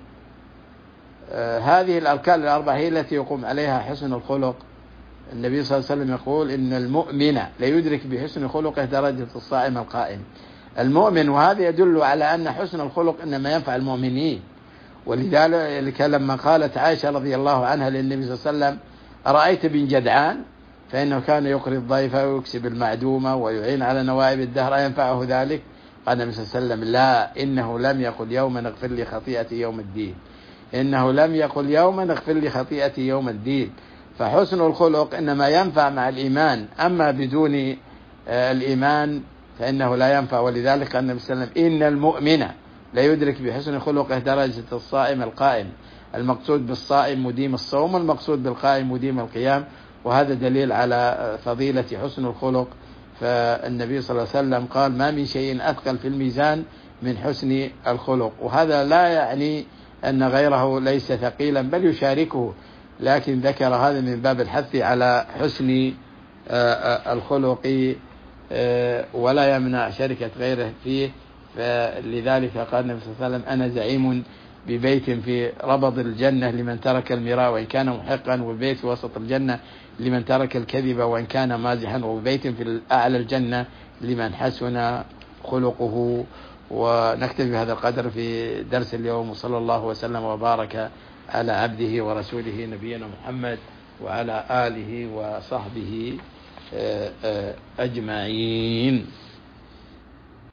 A: هذه الأركان الأربعة هي التي يقوم عليها حسن الخلق. النبي صلى الله عليه وسلم يقول إن المؤمن ليدرك بحسن خلقه درجة الصائم القائم. المؤمن، وهذا يدل على أن حسن الخلق إنما ينفع المؤمنين. ولذلك لما قالت عائشة رضي الله عنها للنبي صلى الله عليه وسلم أرأيت بن جدعان فإنه كان يقري الضيف ويكسب المعدومة ويعين على نوائب الدهر أينفعه ذلك؟ قال النبي صلى الله عليه وسلم لا، إنه لم يقل يوما اغفر لي خطيئتي يوم الدين، إنه لم يقل يوما اغفر لي خطيئتي يوم الدين. فحسن الخلق إنما ينفع مع الإيمان، أما بدون الإيمان فإنه لا ينفع. ولذلك قال النبي صلى الله عليه وسلم إن المؤمن لا يدرك بحسن خلقه درجة الصائم القائم. المقصود بالصائم مديم الصوم، والمقصود بالقائم مديم القيام، وهذا دليل على فضيلة حسن الخلق. فالنبي صلى الله عليه وسلم قال ما من شيء أثقل في الميزان من حسن الخلق. وهذا لا يعني أن غيره ليس ثقيلا، بل يشاركه، لكن ذكر هذا من باب الحث على حسن الخلق ولا يمنع شركة غيره فيه. فلذلك قال النبي صلى الله عليه وسلم أنا زعيم ببيت في ربض الجنة لمن ترك المراء وإن كان محقا، وبيت في وسط الجنة لمن ترك الكذب وإن كان مازحا، وبيت في أعلى الجنة لمن حسن خلقه. ونكتفي بهذا القدر في درس اليوم، وصلى الله وسلم وبارك على عبده ورسوله نبينا محمد وعلى آله وصحبه أجمعين.